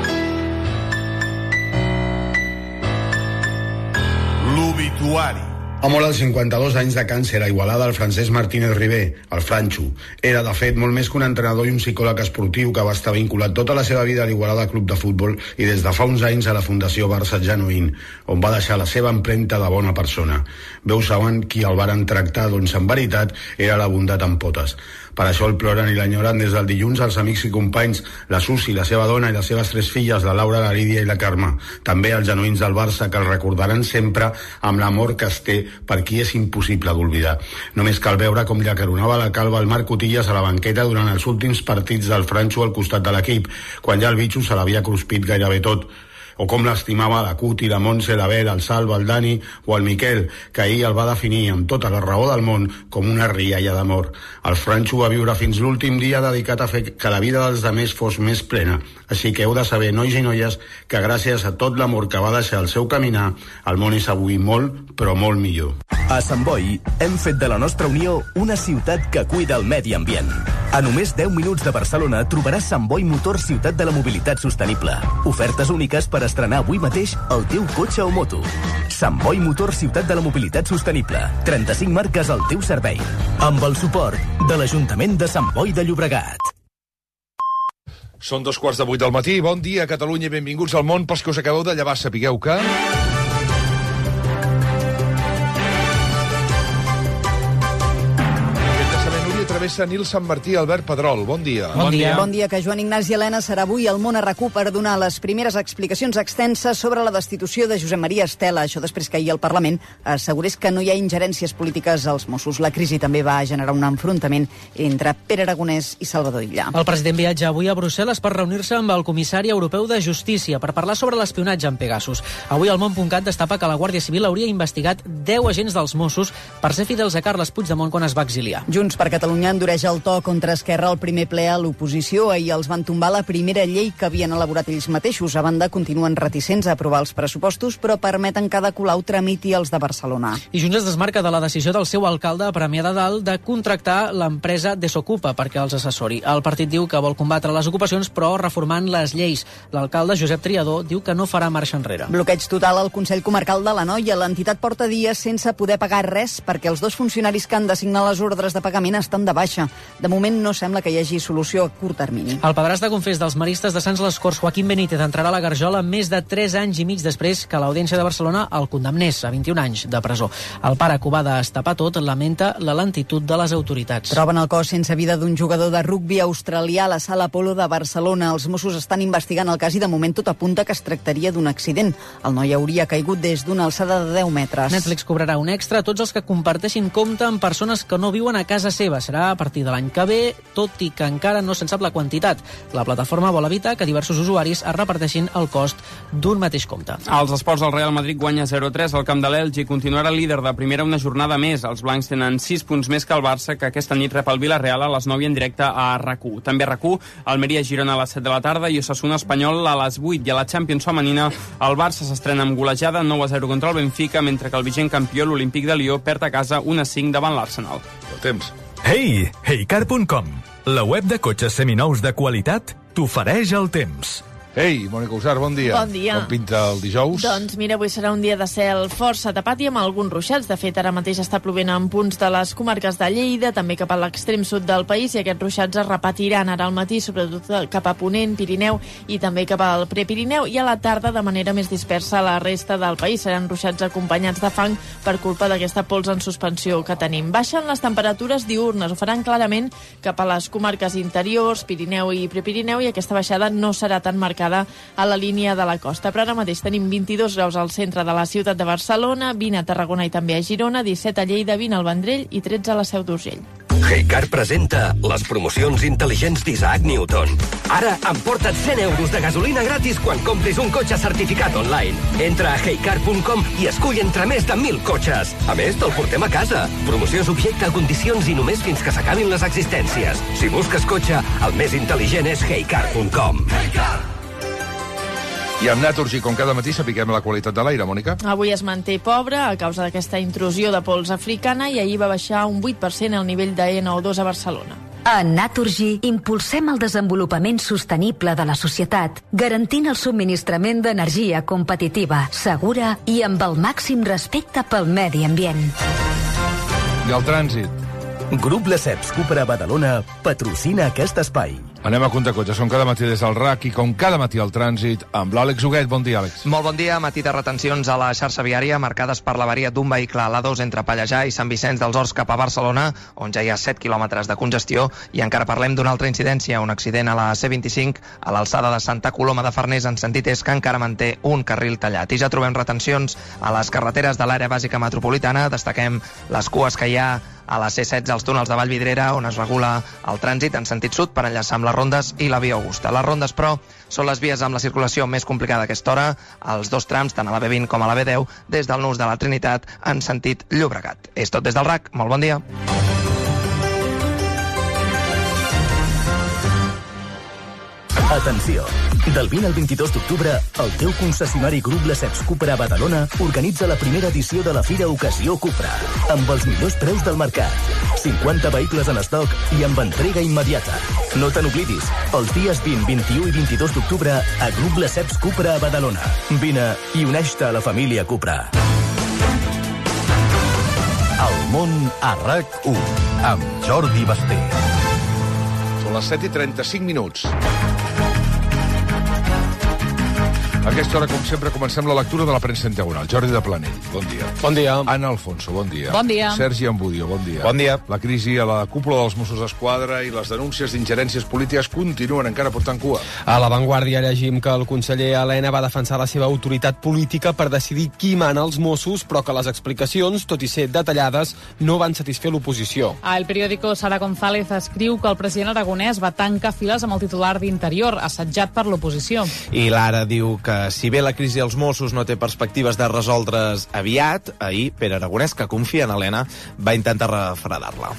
L'obituari. Ha mort als cinquanta-dos anys de càncer a Igualada el Francesc Martínez Ribé, el Franxo. Era, de fet, molt més que un entrenador i un psicòleg esportiu que va estar vinculat tota la seva vida a l'Igualada Club de Futbol i des de fa uns anys a la Fundació Barça Genuïn, on va deixar la seva empremta de bona persona. Veu saben qui el varen tractar, doncs en veritat era la bondat en potes. Per això el ploren i l'enyoren des del dilluns els amics i companys, la Susi, la seva dona i les seves tres filles, la Laura, la Lídia i la Carme. També els genuïns del Barça, que el recordaran sempre amb l'amor que es té per qui és impossible d'oblidar. Només cal veure com li acaronava la calva el Marc Cotillas a la banqueta durant els últims partits del Franxo al costat de l'equip, quan ja el bitxo se l'havia cruspit gairebé tot. O com l'estimava la Cuti, la Montse, la Vera, el Salva, el Dani o el Miquel, que ahir el va definir amb tota la raó del món com una rialla d'amor. El Franxo va viure fins l'últim dia dedicat a fer que la vida dels demés fos més plena. Així que heu de saber, nois i noies, que gràcies a tot l'amor que va deixar el seu caminar, el món és avui molt, però molt millor. A Sant Boi hem fet de la nostra unió una ciutat que cuida el medi ambient. A només deu minuts de Barcelona trobaràs Sant Boi Motor Ciutat de la Mobilitat Sostenible. Ofertes úniques per estrenar avui mateix el teu cotxe o moto. Sant Boi Motor Ciutat de la Mobilitat Sostenible. trenta-cinc marques al teu servei. Amb el suport de l'Ajuntament de Sant Boi de Llobregat. Són dos quarts de vuit del matí. Bon dia, Catalunya, i benvinguts al món. Pels que us acabeu de llevar, sapigueu que... Travessa Nil Sant Martí, Albert Pedrol. Bon dia. Bon dia. Bon dia, que Joan Ignasi Elena serà avui al món a RAC1 per donar les primeres explicacions extenses sobre la destitució de Josep Maria Estela. Això després que ahir el Parlament assegurés que no hi ha ingerències polítiques als Mossos. La crisi també va generar un enfrontament entre Pere Aragonès i Salvador Illa. El president viatja avui a Brussel·les per reunir-se amb el comissari europeu de Justícia per parlar sobre l'espionatge en Pegasus. Avui el món.cat destapa que la Guàrdia Civil hauria investigat deu agents dels Mossos per ser fidels a Carles Puigdemont quan es va exiliar. Junts per Catalunya endureja el to contra Esquerra al primer ple a l'oposició. Ahir els van tombar la primera llei que havien elaborat ells mateixos. A banda, continuen reticents a aprovar els pressupostos, però permeten que Ada Colau tramiti els de Barcelona. I Junts es desmarca de la decisió del seu alcalde a Premià de Dalt de contractar l'empresa Desocupa perquè els assessori. El partit diu que vol combatre les ocupacions, però reformant les lleis. L'alcalde, Josep Triador, diu que no farà marxa enrere. Bloqueig total al Consell Comarcal de l'Anoia. L'entitat porta dies sense poder pagar res perquè els dos funcionaris que han de signar les ordres de pagament estan de baixa. De moment no sembla que hi hagi solució a curt termini. El padrast de confés dels maristes de Sants les Corts, Joaquim Benítez, entrarà a la Garjola més de tres anys i mig després que l'Audiència de Barcelona el condemnés a vint-i-un anys de presó. El pare, que ho va destapar tot, lamenta la lentitud de les autoritats. Troben el cos sense vida d'un jugador de rugbi australià a la Sala Apolo de Barcelona. Els Mossos estan investigant el cas i de moment tot apunta que es tractaria d'un accident. El noi hauria caigut des d'una alçada de deu metres. Netflix cobrarà un extra a tots els que comparteixin compte amb persones que no viuen a casa seva. Serà a partir de l'any que ve, tot i que encara no se'n sap la quantitat. La plataforma vol evitar que diversos usuaris es reparteixin el cost d'un mateix compte. Als esports, el Real Madrid guanya zero a tres al camp de l'Elx i continuarà líder de primera una jornada més. Els blancs tenen sis punts més que el Barça, que aquesta nit rep el Villarreal a les nou i en directe a RAC1. També a RAC1, Almeria-Girona a les set de la tarda i Osasuna-Espanyol a les vuit. I a la Champions femenina, el Barça s'estrena amb golejada nou a zero contra el Benfica, mentre que el vigent campió, l'Olímpic de Lió, perd a casa un a cinc davant l'Arsenal. El temps. Hey, heycar punt com, la web de cotxes seminous de qualitat t'ofereix el temps. Ei, Mònica Usar, bon dia. Bon dia. Com pinta el dijous? Doncs mira, avui serà un dia de cel força tapat i amb alguns ruixats. De fet, ara mateix està plovent en punts de les comarques de Lleida, també cap a l'extrem sud del país, i aquests ruixats es repetiran ara al matí, sobretot cap a Ponent, Pirineu i també cap al Prepirineu, i a la tarda de manera més dispersa a la resta del país. Seran ruixats acompanyats de fang per culpa d'aquesta pols en suspensió que tenim. Baixen les temperatures diurnes, ho faran clarament cap a les comarques interiors, Pirineu i Prepirineu, i aquesta baixada no serà tan marcada a la línia de la costa. Però ara mateix tenim vint-i-dos graus al centre de la ciutat de Barcelona, vint a Tarragona i també a Girona, disset a Lleida, vint al Vendrell i tretze a la Seu d'Urgell. Heycar presenta les promocions intel·ligents d'Isaac Newton. Ara emporta't cent euros de gasolina gratis quan compris un cotxe certificat online. Entra a heycar punt com i escull entre més de mil cotxes. A més, te'l portem a casa. Promoció subjecte a condicions i només fins que s'acabin les existències. Si busques cotxe, el més intel·ligent és heycar punt com. I amb Naturgy, com cada matí, sapiguem la qualitat de l'aire, Mònica. Avui es manté pobre a causa d'aquesta intrusió de pols africana i ahir va baixar un vuit per cent el nivell de N O dos a Barcelona. A Naturgy impulsem el desenvolupament sostenible de la societat, garantint el subministrament d'energia competitiva, segura i amb el màxim respecte pel medi ambient. I el trànsit? Grup Lesseps Cupra Badalona patrocina aquest espai. Anem a compte-cotxe. Som cada matí des del R A C i com cada matí al trànsit amb l'Àlex Huguet. Bon dia, Àlex. Molt bon dia. Matí de retencions a la xarxa viària marcades per l'avaria d'un vehicle a l'A dos entre Pallejà i Sant Vicenç dels Horts cap a Barcelona, on ja hi ha set quilòmetres de congestió, i encara parlem d'una altra incidència, un accident a la C vint-i-cinc a l'alçada de Santa Coloma de Farners en sentit est, que encara manté un carril tallat. I ja trobem retencions a les carreteres de l'àrea bàsica metropolitana. Destaquem les cues que hi ha a la C setze als túnels de Vallvidrera, on es regula el trànsit en sentit sud per enllaçar amb les Rondes i la Via Augusta. Les Rondes, però, són les vies amb la circulació més complicada a aquesta hora, als dos trams, tant a la B vint com a la B deu, des del nus de la Trinitat en sentit Llobregat. És tot des del R A C. Molt bon dia. Atenció! Del vint al vint-i-dos d'octubre, el teu concessionari Grup Lesseps Cupra a Badalona organitza la primera edició de la Fira Ocasió Cupra, amb els millors preus del mercat. cinquanta vehicles en estoc i amb entrega immediata. No te n'oblidis, els dies vint, vint-i-u i vint-i-dos d'octubre a Grup Lesseps Cupra a Badalona. Vine i uneix-te a la família Cupra. El món a R A C u, amb Jordi Basté. Són les set i trenta-cinc minuts. A aquesta hora, com sempre, comencem la lectura de la premsa integral. Jordi de Planell, bon dia. Bon dia. Ana Alfonso, bon dia. Bon dia. Sergi Ambudio, bon dia. Bon dia. La crisi a la cúpula dels Mossos d'Esquadra i les denúncies d'ingerències polítiques continuen encara portant cua. A La Vanguardia llegim que el conseller Elena va defensar la seva autoritat política per decidir qui mana als Mossos, però que les explicacions, tot i ser detallades, no van satisfer l'oposició. El periòdico Sara González escriu que el president aragonès va tancar files amb el titular d'Interior, assetjat per l'oposició. I l'Ara diu que si bé la crisi als Mossos no té perspectives de resoldre's aviat, ahir Pere Aragonès, que confia en Elena, va intentar refredar-la.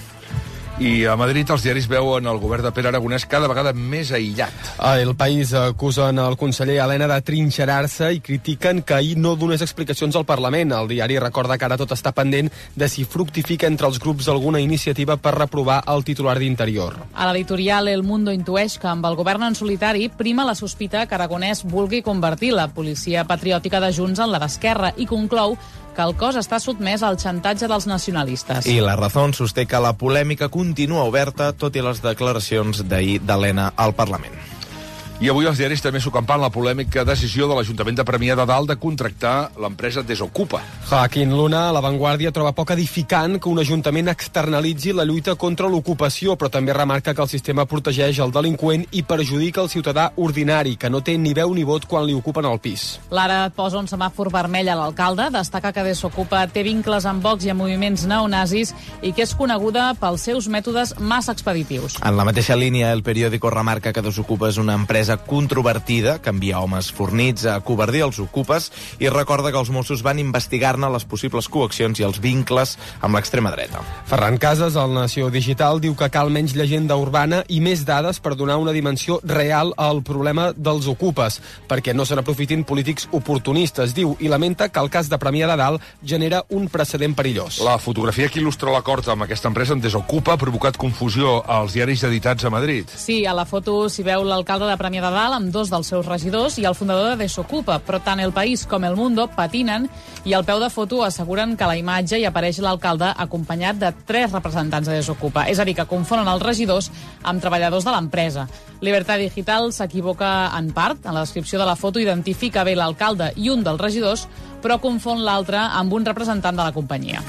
I a Madrid els diaris veuen el govern de Pere Aragonès cada vegada més aïllat. El País acusen el conseller Elena de trinxerar-se i critiquen que ahir no donés explicacions al Parlament. El diari recorda que ara tot està pendent de si fructifica entre els grups alguna iniciativa per reprovar el titular d'Interior. A l'editorial El Mundo intueix que amb el govern en solitari prima la sospita que Aragonès vulgui convertir la policia patriòtica de Junts en la d'Esquerra i conclou que el cos està sotmès al xantatge dels nacionalistes. I La Razón sosté que la polèmica continua oberta, tot i les declaracions d'ahir d'Elena al Parlament. I avui els diaris també s'ocampen la polèmica decisió de l'Ajuntament de Premià de Dalt de contractar l'empresa Desocupa. Joaquín Luna, a La Vanguardia, troba poc edificant que un ajuntament externalitzi la lluita contra l'ocupació, però també remarca que el sistema protegeix el delinqüent i perjudica el ciutadà ordinari, que no té ni veu ni vot quan li ocupen el pis. L'Ara posa un semàfor vermell a l'alcalde, destaca que Desocupa té vincles amb Vox i amb moviments neonazis i que és coneguda pels seus mètodes massa expeditius. En la mateixa línia, el periòdico remarca que Desocupa és una empresa controvertida que envia homes fornits a covardir els ocupes i recorda que els Mossos van investigar-ne les possibles coaccions i els vincles amb l'extrema dreta. Ferran Casas, al Nació Digital, diu que cal menys llegenda urbana i més dades per donar una dimensió real al problema dels ocupes, perquè no se n'aprofitin polítics oportunistes, diu, i lamenta que el cas de Premià de Dalt genera un precedent perillós. La fotografia que il·lustra l'acord amb aquesta empresa en Desocupa ha provocat confusió als diaris editats a Madrid. Sí, a la foto s'hi veu l'alcalde de Premià de Dalt amb dos dels seus regidors i el fundador de Desocupa, però tant El País com El Mundo patinen i al peu de foto asseguren que a la imatge hi apareix l'alcalde acompanyat de tres representants de Desocupa, és a dir, que confonen els regidors amb treballadors de l'empresa. Libertad Digital s'equivoca en part, en la descripció de la foto identifica bé l'alcalde i un dels regidors, però confon l'altre amb un representant de la companyia.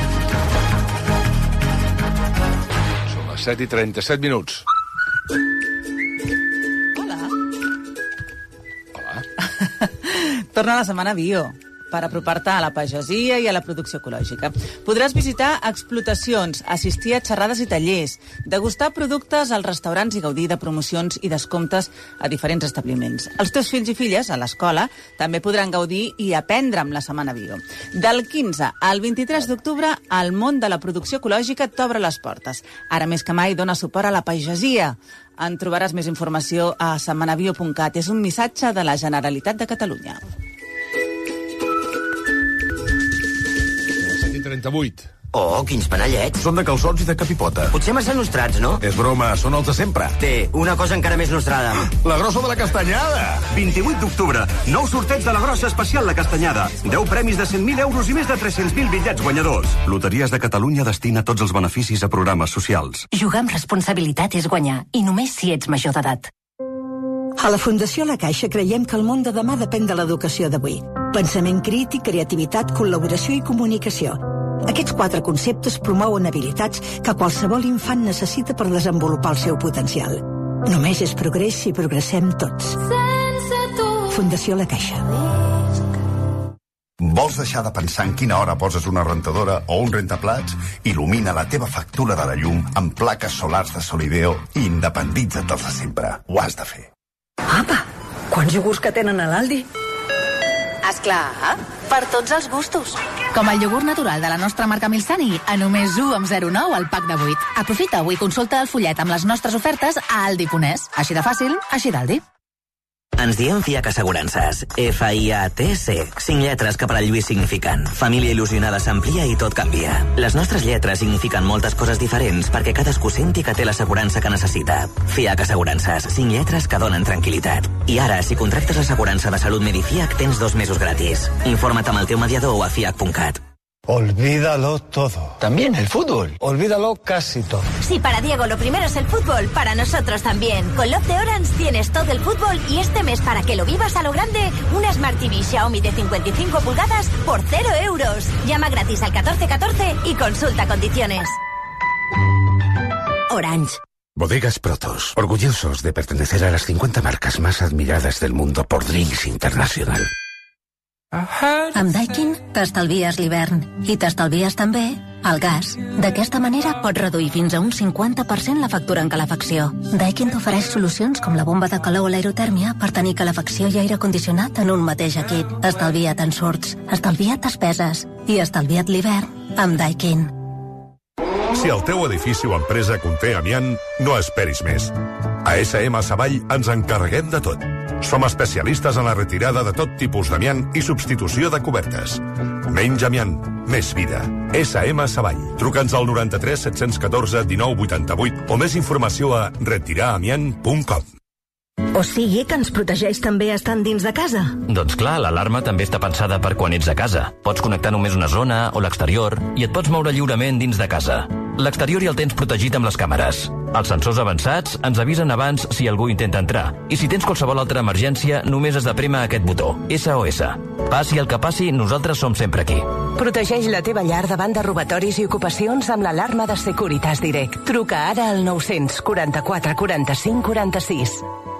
Són les set i trenta-set minuts. Torna la setmana bio per apropar-te a la pagesia i a la producció ecològica. Podràs visitar explotacions, assistir a xerrades i tallers, degustar productes als restaurants i gaudir de promocions i descomptes a diferents establiments. Els teus fills i filles, a l'escola, també podran gaudir i aprendre amb la setmana bio. Del quinze al vint-i-tres d'octubre, el món de la producció ecològica t'obre les portes. Ara més que mai dona suport a la pagesia. En trobaràs més informació a setmanabio punt cat. És un missatge de la Generalitat de Catalunya. set i trenta-vuit. Oh, quins panellets. Són de calçots i de capipota. Potser massa nostrats, no? És broma, són els de sempre. Té, una cosa encara més nostrada. La grossa de la castanyada. vint-i-vuit d'octubre, nou sorteig de la grossa especial La Castanyada. deu premis de cent mil euros i més de tres-cents mil bitllets guanyadors. Loteries de Catalunya destina tots els beneficis a programes socials. Jugar amb responsabilitat és guanyar, i només si ets major d'edat. A la Fundació La Caixa creiem que el món de demà depèn de l'educació d'avui. Pensament crític, creativitat, col·laboració i comunicació. Aquests quatre conceptes promouen habilitats que qualsevol infant necessita per desenvolupar el seu potencial. Només és progrés si progressem tots. Fundació La Caixa. Vols deixar de pensar en quina hora poses una rentadora o un rentaplats? Il·lumina la teva factura de la llum amb plaques solars de Solideo i independitza't dels de sempre. Ho has de fer. Apa, quants iogurts que tenen a l'Aldi? Esclar, per tots els gustos. Com el iogurt natural de la nostra marca Milsani, a només u coma zero nou al pack de vuit. Aprofita avui i consulta el fullet amb les nostres ofertes a Aldi punt es. Així de fàcil, així d'Aldi. Ens diem Fiac Assegurances. F I A T C. Cinc lletres que per al Lluís signifiquen família il·lusionada s'amplia i tot canvia. Les nostres lletres signifiquen moltes coses diferents perquè cadascú senti que té l'assegurança que necessita. Fiac Assegurances. Cinc lletres que donen tranquil·litat. I ara, si contractes assegurança de salut Medifiac, tens dos mesos gratis. Informa't amb el teu mediador o a fiac punt cat. Olvídalo todo. También el fútbol. Olvídalo casi todo. Si para Diego lo primero es el fútbol, para nosotros también. Con Love de Orange tienes todo el fútbol y este mes, para que lo vivas a lo grande, una Smart T V Xiaomi de cincuenta y cinco pulgadas por cero euros. Llama gratis al catorce catorce y consulta condiciones. Orange. Bodegas Protos, orgullosos de pertenecer a las cincuenta marcas más admiradas del mundo por Drinks International. Amb Daikin t'estalvies l'hivern i t'estalvies també el gas. D'aquesta manera pots reduir fins a un cinquanta per cent la factura en calefacció. Daikin t'ofereix solucions com la bomba de calor o l'aerotèrmia per tenir calefacció i aire condicionat en un mateix equip. Estalvia't ensurts, estalvia't despeses i estalvia't l'hivern amb Daikin. Si el teu edifici o empresa conté amiant, no esperis més. A S M Savall ens encarreguem de tot. Som especialistes en la retirada de tot tipus d'amiant i substitució de cobertes. Menys amiant, més vida. S M Savall. Truca'ns al noranta-tres set-cents catorze dinou vuitanta-vuit o més informació a retiraramiant punt com. O sigui que ens protegeix també estant dins de casa? Doncs clar, l'alarma també està pensada per quan ets a casa. Pots connectar només una zona o l'exterior i et pots moure lliurement dins de casa. L'exterior ja el tens protegit amb les càmeres. Els sensors avançats ens avisen abans si algú intenta entrar. I si tens qualsevol altra emergència, només has de prémer aquest botó, S O S. Passi el que passi, nosaltres som sempre aquí. Protegeix la teva llar davant de robatoris i ocupacions amb l'alarma de Securitas Direct. Truca ara al nou-cents quaranta-quatre quaranta-cinc quaranta-sis.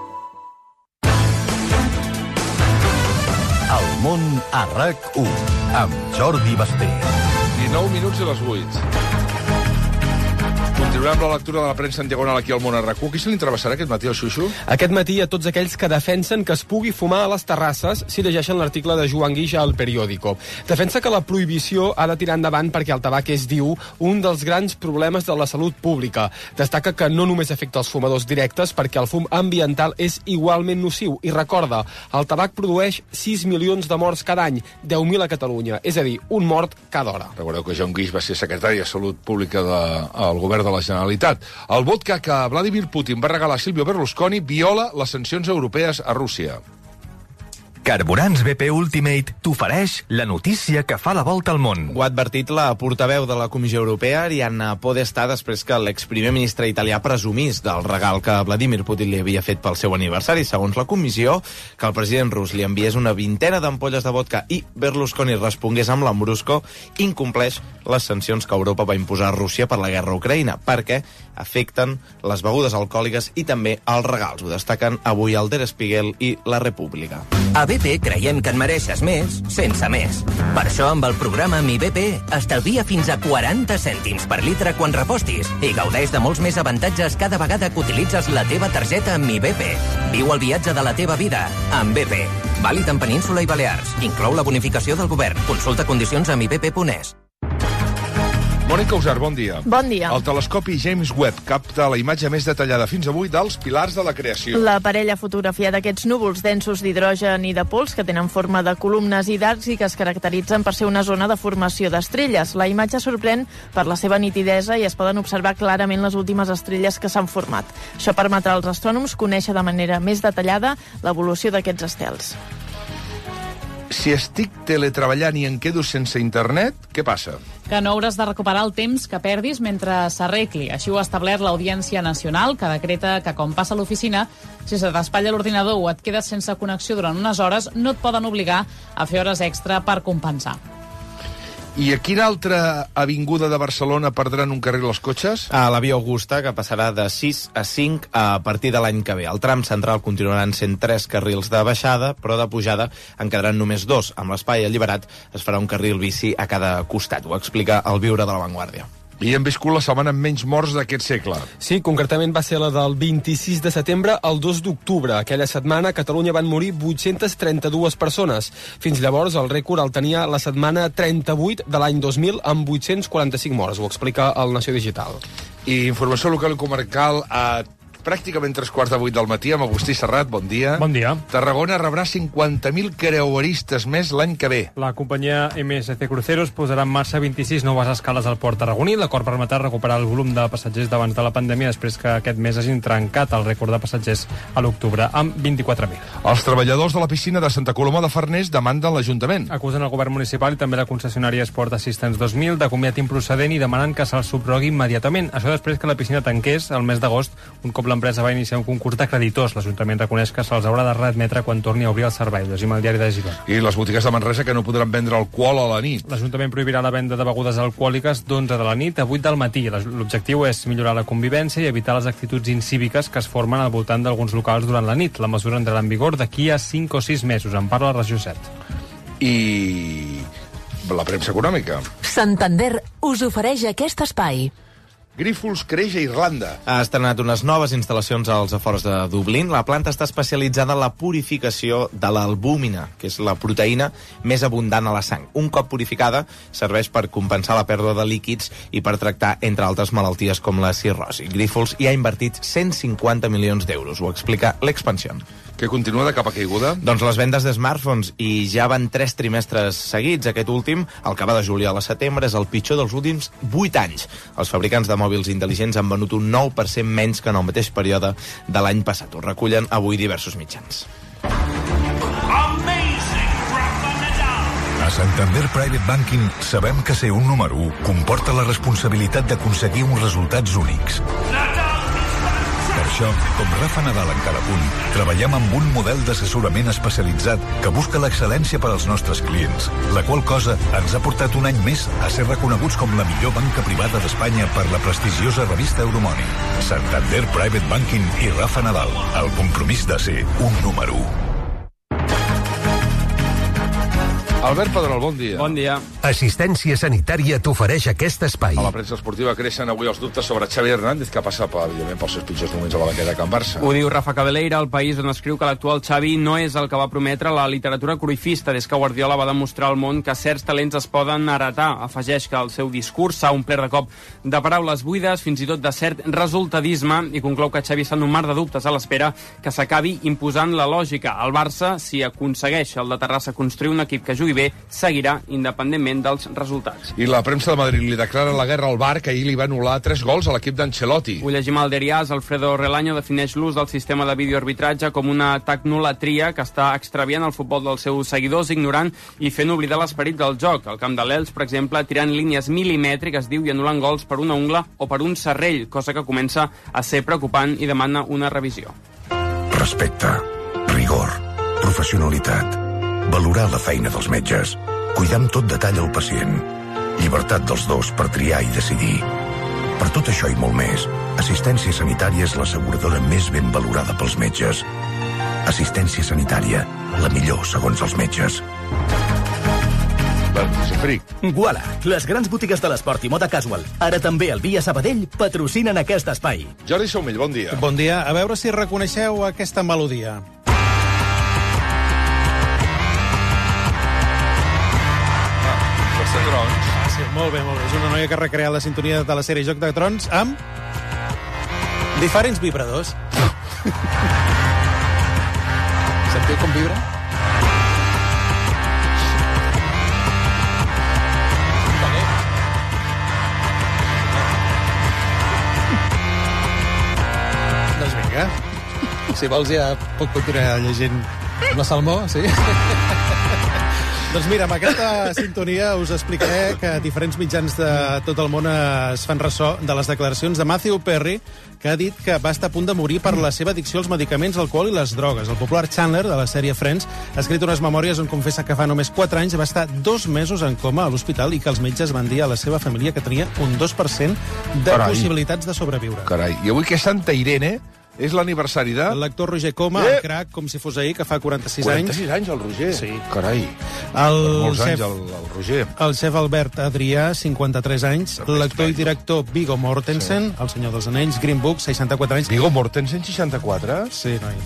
El món a RAC u, amb Jordi Basté. dinou minuts i les vuit. Continuem amb la lectura de la premsa en diagonal aquí al món a RAC u. Qui se li entrevessarà aquest matí al Xuxu? Aquest matí a tots aquells que defensen que es pugui fumar a les terrasses si llegeixen l'article de Joan Guix al Periódico. Defensa que la prohibició ha de tirar endavant perquè el tabac és, diu, un dels grans problemes de la salut pública. Destaca que no només afecta els fumadors directes perquè el fum ambiental és igualment nociu. I recorda, el tabac produeix sis milions de morts cada any, deu mil a Catalunya, és a dir, un mort cada hora. Recordeu que Joan Guix va ser secretari de Salut Pública del govern de la Generalitat. El vodka que Vladimir Putin va regalar a Silvio Berlusconi viola les sancions europees a Rússia. Carburants B P Ultimate t'ofereix la notícia que fa la volta al món. Ho ha advertit la portaveu de la Comissió Europea, Arianna Podestà, després que l'exprimer ministre italià presumís del regal que Vladimir Putin li havia fet pel seu aniversari. Segons la comissió, que el president rus li enviés una vintena d'ampolles de vodka i Berlusconi respongués amb l'Ambrusco, incompleix les sancions que Europa va imposar a Rússia per la guerra a Ucraïna, perquè afecten les begudes alcohòliques i també els regals. Ho destaquen avui el Der Spiegel i La República. A B P creiem que et mereixes més sense més. Per això, amb el programa Mi B P, estalvia fins a quaranta cèntims per litre quan repostis i gaudeix de molts més avantatges cada vegada que utilitzes la teva targeta Mi B P. Viu el viatge de la teva vida amb B P. Vàlid en Península i Balears. Inclou la bonificació del govern. Consulta condicions a mi b p punt es. Mònica Usar, bon dia. Bon dia. El telescopi James Webb capta la imatge més detallada fins avui dels pilars de la creació. L'aparell ha fotografiat aquests núvols densos d'hidrogen i de pols que tenen forma de columnes i d'arcs i que es caracteritzen per ser una zona de formació d'estrelles. La imatge sorprèn per la seva nitidesa i es poden observar clarament les últimes estrelles que s'han format. Això permetrà als astrònoms conèixer de manera més detallada l'evolució d'aquests estels. Si estic teletreballant i en quedo sense internet, què passa? Que no hauràs de recuperar el temps que perdis mentre s'arregli. Així ho ha establert l'Audiència Nacional, que decreta que, com passa a l'oficina, si se t'espatlla l'ordinador o et quedes sense connexió durant unes hores, no et poden obligar a fer hores extra per compensar. I a quina altra avinguda de Barcelona perdran un carril els cotxes? A la Via Augusta, que passarà de sis a cinc a partir de l'any que ve. El tram central continuaran sent tres carrils de baixada, però de pujada en quedaran només dos. Amb l'espai alliberat es farà un carril bici a cada costat. Ho explica el Viure de la Vanguardia. I hem viscut la setmana amb menys morts d'aquest segle. Sí, concretament va ser la del vint-i-sis de setembre al dos d'octubre. Aquella setmana a Catalunya van morir vuit-centes trenta-dues persones. Fins llavors el rècord el tenia la setmana trenta-vuit de l'any dos mil amb vuit-cents quaranta-cinc morts. Ho explica el Nació Digital. I informació local i comarcal a pràcticament tres quarts de vuit del matí amb Agustí Serrat, bon dia. Bon dia. Tarragona rebrà cinquanta mil creueristes més l'any que ve. La companyia eme esse ce Cruceros posarà en marxa vint-i-sis noves escales al port tarragoní. L'acord permetrà recuperar el volum de passatgers d'abans de la pandèmia després que aquest mes hagin trencat el rècord de passatgers a l'octubre amb vint-i-quatre mil. Els treballadors de la piscina de Santa Coloma de Farners demanden l'Ajuntament. Acusen el govern municipal i també la concessionària Sport Assistance dos mil de comiat improcedent i demanen que se'ls subrogui immediatament. Això després que la piscina tanqués el mes d'agost, un cop l'empresa va iniciar un concurs de creditors. L'Ajuntament reconeix que se'ls haurà de readmetre quan torni a obrir el servei. Llegim el diari de Girona. I les botigues de Manresa que no podran vendre alcohol a la nit. L'Ajuntament prohibirà la venda de begudes alcohòliques d'onze de la nit a vuit del matí. L'objectiu és millorar la convivència i evitar les actituds incíviques que es formen al voltant d'alguns locals durant la nit. La mesura entrarà en vigor d'aquí a cinc o sis mesos. En parla la regió set. I la premsa econòmica. Santander us ofereix aquest espai. Grífols creix a Irlanda. Ha estrenat unes noves instal·lacions als afores de Dublín. La planta està especialitzada en la purificació de l'albúmina, que és la proteïna més abundant a la sang. Un cop purificada, serveix per compensar la pèrdua de líquids i per tractar, entre altres malalties com la cirrosi. Grífols hi ha invertit cent cinquanta milions d'euros. Ho explica l'Expansión. Que continua de capa caiguda? Doncs les vendes de smartphones, i ja van tres trimestres seguits. Aquest últim, el que va de juliol a setembre, és el pitjor dels últims vuit anys. Els fabricants de mòbils intel·ligents han venut un nou per cent menys que en el mateix període de l'any passat. Ho recullen avui diversos mitjans. A Santander Private Banking sabem que ser un número u comporta la responsabilitat d'aconseguir uns resultats únics. Per això, com Rafa Nadal en cada punt, treballem amb un model d'assessorament especialitzat que busca l'excel·lència per als nostres clients, la qual cosa ens ha portat un any més a ser reconeguts com la millor banca privada d'Espanya per la prestigiosa revista Euromoni. Santander Private Banking i Rafa Nadal, el compromís de ser un número u. Albert Pedrol, bon dia. Bon dia. Assistència Sanitària t'ofereix aquest espai. A la premsa esportiva creixen avui els dubtes sobre Xavi Hernández, que passa, evidentment, pels seus pitjors moments a la banqueta de Can Barça. Ho diu Rafa Cabeleira, al País, on escriu que l'actual Xavi no és el que va prometre la literatura cruifista des que Guardiola va demostrar al món que certs talents es poden heretar. Afegeix que el seu discurs s'ha omplert de cop de paraules buides, fins i tot de cert resultadisme, i conclou que Xavi està en un mar de dubtes a l'espera que s'acabi imposant la lògica. El Barça, si aconsegueix el de Terrassa construir un equip que jugui bé, seguirà independentment dels resultats. I la premsa de Madrid li declara la guerra al Bar, que ahir li va anul·lar tres gols a l'equip d'Ancelotti. Ho llegim al diari A S. Alfredo Relaño defineix l'ús del sistema de videoarbitratge com una tecnolatria que està extraviant el futbol dels seus seguidors, ignorant i fent oblidar l'esperit del joc. Al camp de l'Elx, per exemple, tirant línies milimètriques, diu, i anul·lant gols per una ungla o per un serrell, cosa que comença a ser preocupant i demana una revisió. Respecte, rigor, professionalitat, valorar la feina dels metges, cuidar amb tot detall el pacient, llibertat dels dos per triar i decidir. Per tot això i molt més, Assistència Sanitària és l'asseguradora més ben valorada pels metges. Assistència Sanitària, la millor segons els metges. Guala, les grans botigues de l'esport i moda casual, ara també el Via Sabadell, patrocinen aquest espai. Jordi Saumell, bon dia. Bon dia. A veure si reconeixeu aquesta melodia. Els Tatrons. Ah, sí, molt bé, molt bé. És una noia que ha recreat la sintonia de la sèrie Joc de Trons amb diferents vibradors. Sentiu com vibra? Doncs vinga. Si vols ja puc continuar llegint la Salmó, sí? Doncs mira, amb aquesta sintonia us explicaré que diferents mitjans de tot el món es fan ressò de les declaracions de Matthew Perry, que ha dit que va estar a punt de morir per la seva addicció als medicaments, l'alcohol i les drogues. El popular Chandler, de la sèrie Friends, ha escrit unes memòries on confessa que fa només quatre anys va estar dos mesos en coma a l'hospital i que els metges van dir a la seva família que tenia un dos per cent de Carai. possibilitats de sobreviure. Carai, i avui que és Santa Irene, és l'aniversari de... L'actor Roger Coma, eh! el crac, com si fos ahir, que fa quaranta-sis anys. quaranta-sis anys, el Roger? Sí. Carai. El molts xef, anys, el, el Roger. El xef Albert Adrià, cinquanta-tres anys. L'actor i director Viggo Mortensen, sí. El senyor dels anells, Green Book, seixanta-quatre anys. Viggo Mortensen, seixanta-quatre? Sí, noi.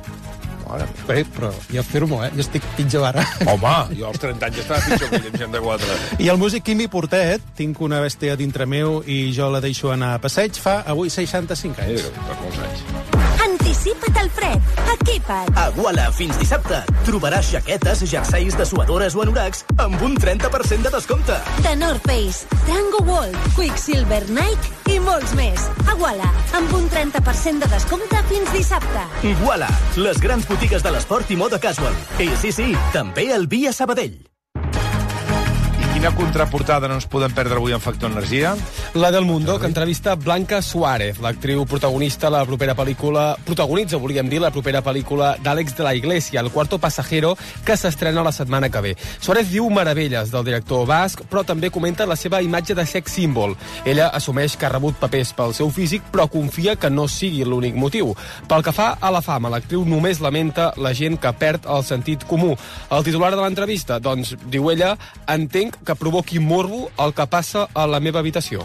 Bé, però jo afirmo, eh? Jo estic pitjor ara. Home, jo als trenta anys estava pitjor que ell, amb seixanta-quatre. I el músic Quimi Portet, tinc una bèstia dintre meu i jo la deixo anar a passeig, fa avui seixanta-cinc anys. Sí, per molts anys. Anticipa't al fred. Equipa't. A Guala, fins dissabte, trobaràs jaquetes, jerseis de suadores o anoracs amb un trenta per cent de descompte. The North Face, Tango World, Quicksilver, Nike i molts més. A Guala, amb un trenta per cent de descompte fins dissabte. Guala, les grans botigues de l'esport i moda casual. I sí, sí, també el Via Sabadell. Quina contraportada no ens podem perdre avui en Factor Energia? La del Mundo, que entrevista Blanca Suárez, l'actriu protagonista la propera pel·lícula... Protagonitza, volíem dir, la propera pel·lícula d'Àlex de la Iglesia, El cuarto pasajero, que s'estrena la setmana que ve. Suárez diu meravelles del director basc, però també comenta la seva imatge de sex símbol. Ella assumeix que ha rebut papers pel seu físic, però confia que no sigui l'únic motiu. Pel que fa a la fama, l'actriu només lamenta la gent que perd el sentit comú. El titular de l'entrevista, doncs, diu ella, entenc que provoqui morbo el que passa a la meva habitació.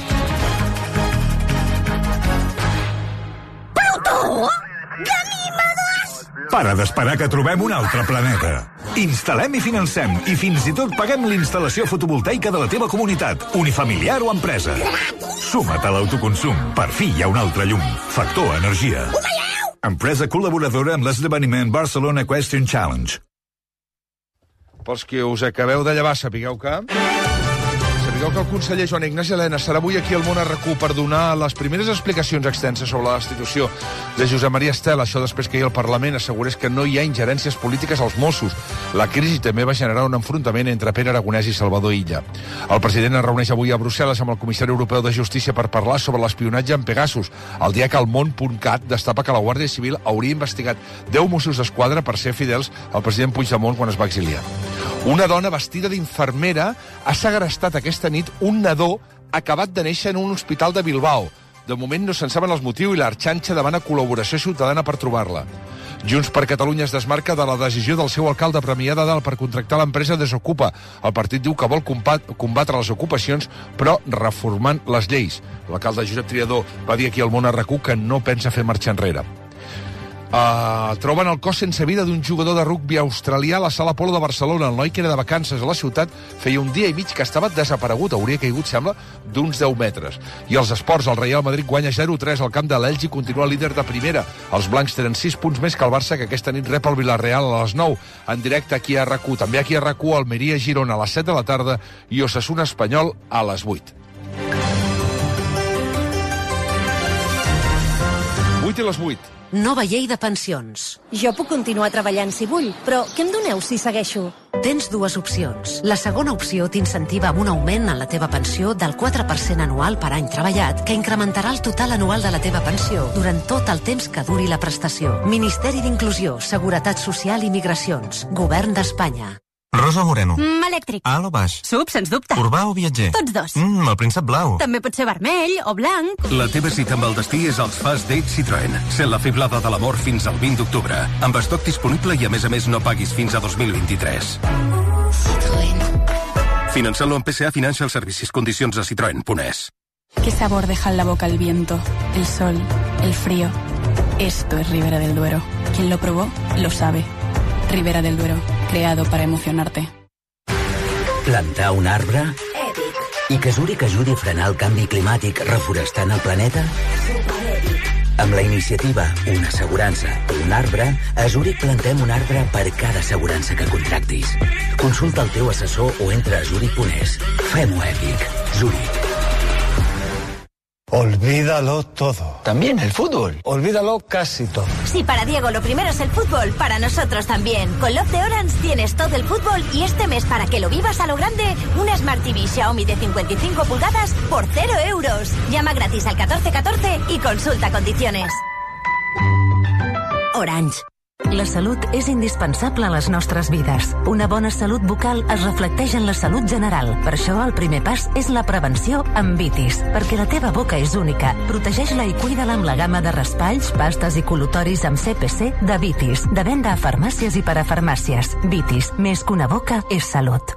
Plutó! Ganímedes! Para d'esperar que trobem un altre planeta. Instal·lem i financem, i fins i tot paguem l'instal·lació fotovoltaica de la teva comunitat, unifamiliar o empresa. Suma't a l'autoconsum. Per fi hi ha un altre llum. Factor Energia. Empresa col·laboradora amb l'esdeveniment Barcelona Question Challenge. Pels que us acabeu de llevar, sapigueu que... Sapigueu que el conseller Joan Ignasi Elena serà avui aquí al Món a RAC1 per donar les primeres explicacions extenses sobre la destitució de Josep Maria Estela. Això després que ahir el Parlament assegurés que no hi ha ingerències polítiques als Mossos. La crisi també va generar un enfrontament entre Pere Aragonès i Salvador Illa. El president es reuneix avui a Brussel·les amb el comissari europeu de Justícia per parlar sobre l'espionatge en Pegasus, el dia que el món punt cat destapa que la Guàrdia Civil hauria investigat deu Mossos d'Esquadra per ser fidels al president Puigdemont quan es va exiliar. Una dona vestida d'infermera ha segrestat aquesta nit un nadó acabat de néixer en un hospital de Bilbao. De moment no se'n saben els motius i l'Arxanxa demana col·laboració ciutadana per trobar-la. Junts per Catalunya es desmarca de la decisió del seu alcalde Premià de Dalt per contractar l'empresa Desocupa. El partit diu que vol combatre les ocupacions, però reformant les lleis. L'alcalde Josep Triador va dir aquí al Món a RAC1 que no pensa fer marxa enrere. Uh, troben el cos sense vida d'un jugador de rugbi australià a la Sala Polo de Barcelona. El noi que era de vacances a la ciutat feia un dia i mig que estava desaparegut. Hauria caigut, sembla, d'uns deu metres. I els esports, el Real Madrid guanya zero tres al camp de l'Elx i continua líder de primera. Els blancs tenen sis punts més que el Barça, que aquesta nit rep el Villarreal a les nou. En directe aquí a RAC1. També aquí a RAC1, Almeria Girona a les set de la tarda i Osasuna Espanyol a les vuit. vuit i les vuit. Nova llei de pensions. Jo puc continuar treballant si vull, però què em doneu si segueixo? Tens dues opcions. La segona opció t'incentiva amb un augment en la teva pensió del quatre per cent anual per any treballat, que incrementarà el total anual de la teva pensió durant tot el temps que duri la prestació. Ministeri d'Inclusió, Seguretat Social i Migracions. Govern d'Espanya. Rosa Moreno. Mm, elèctric. Alt o baix? Sub, sens dubte. Urbà o viatger? Tots dos. Mm, el príncep blau. També pot ser vermell o blanc. La teva cita amb el destí és als Fast Dates Citroën. Sent la fiblada de l'amor fins al vint d'octubre. Amb estoc disponible i a més a més no paguis fins a dos mil vint-i-tres. Citroën. Financialo en P S A Financial Services. Condicions a citroen punt es. ¿Qué sabor deja en la boca el viento, el sol, el frío? Esto es Ribera del Duero. Quien lo probó, lo sabe. Ribera del Duero, creado para emocionarte. Plantar un arbre? Èpic. I que Zurich ajudi a frenar el canvi climàtic reforestant el planeta? Amb la iniciativa Una assegurança, un arbre, a Zurich plantem un arbre per cada assegurança que contractis. Consulta el teu assessor o entra a zurich punt es. Fem-ho èpic. Zurich. Olvídalo todo. También el fútbol. Olvídalo casi todo. Si para Diego lo primero es el fútbol, para nosotros también. Con Love de Orange tienes todo el fútbol y este mes, para que lo vivas a lo grande, una Smart T V Xiaomi de cincuenta y cinco pulgadas por cero euros. Llama gratis al catorce catorce y consulta condiciones. Orange. La salut és indispensable a les nostres vides. Una bona salut bucal es reflecteix en la salut general. Per això el primer pas és la prevenció amb Vitis, perquè la teva boca és única. Protegeix-la i cuida-la amb la gamma de raspalls, pastes i col·lutoris amb C P C de Vitis, de venda a farmàcies i parafarmàcies. Vitis, més que una boca, és salut.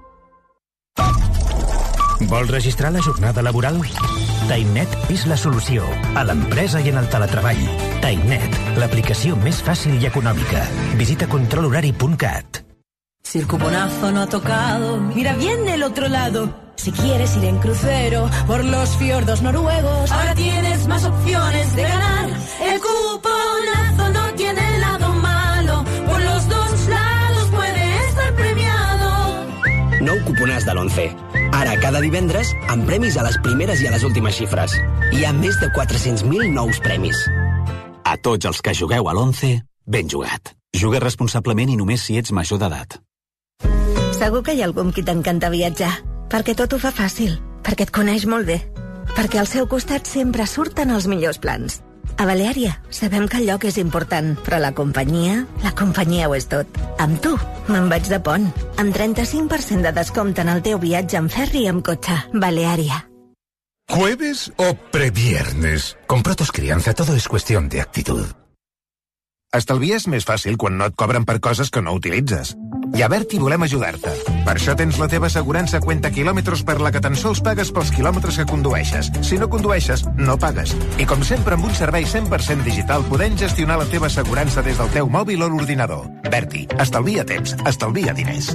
Vols registrar la jornada laboral? TimeNet és la solució a l'empresa i en el teletreball. TimeNet, l'aplicació més fàcil i econòmica. Visita control horari punt cat. Si el cuponazo no ha tocado, mira bien del otro lado. Si quieres ir en crucero por los fiordos noruegos, ahora tienes más opciones de ganar. El cuponazo no tiene lado malo, por los dos lados puede estar premiado. Nou cuponàs de l'once. Ara, cada divendres, amb premis a les primeres i a les últimes xifres. Hi ha més de quatre-cents mil nous premis. A tots els que jugueu a l'once, ben jugat. Juga responsablement i només si ets major d'edat. Segur que hi ha algú amb qui t'encanta viatjar, perquè tot ho fa fàcil, perquè et coneix molt bé, perquè al seu costat sempre surten els millors plans. A Baleària sabem que el lloc és important, però la companyia, la companyia ho és tot. Amb tu me'n vaig de pont, amb trenta-cinc per cent de descompte en el teu viatge en ferri i amb cotxe. Baleària. ¿Jueves o previernes? Con Protos Crianza todo es cuestión de actitud. Estalvies més fàcil quan no et cobren per coses que no utilitzes. I a Berti volem ajudar-te. Per això tens la teva assegurança Cuenta Quilòmetres, per la que tan sols pagues pels quilòmetres que condueixes. Si no condueixes, no pagues. I com sempre, amb un servei cent per cent digital, podem gestionar la teva assegurança des del teu mòbil o l'ordinador. Berti, estalvia temps, estalvia diners.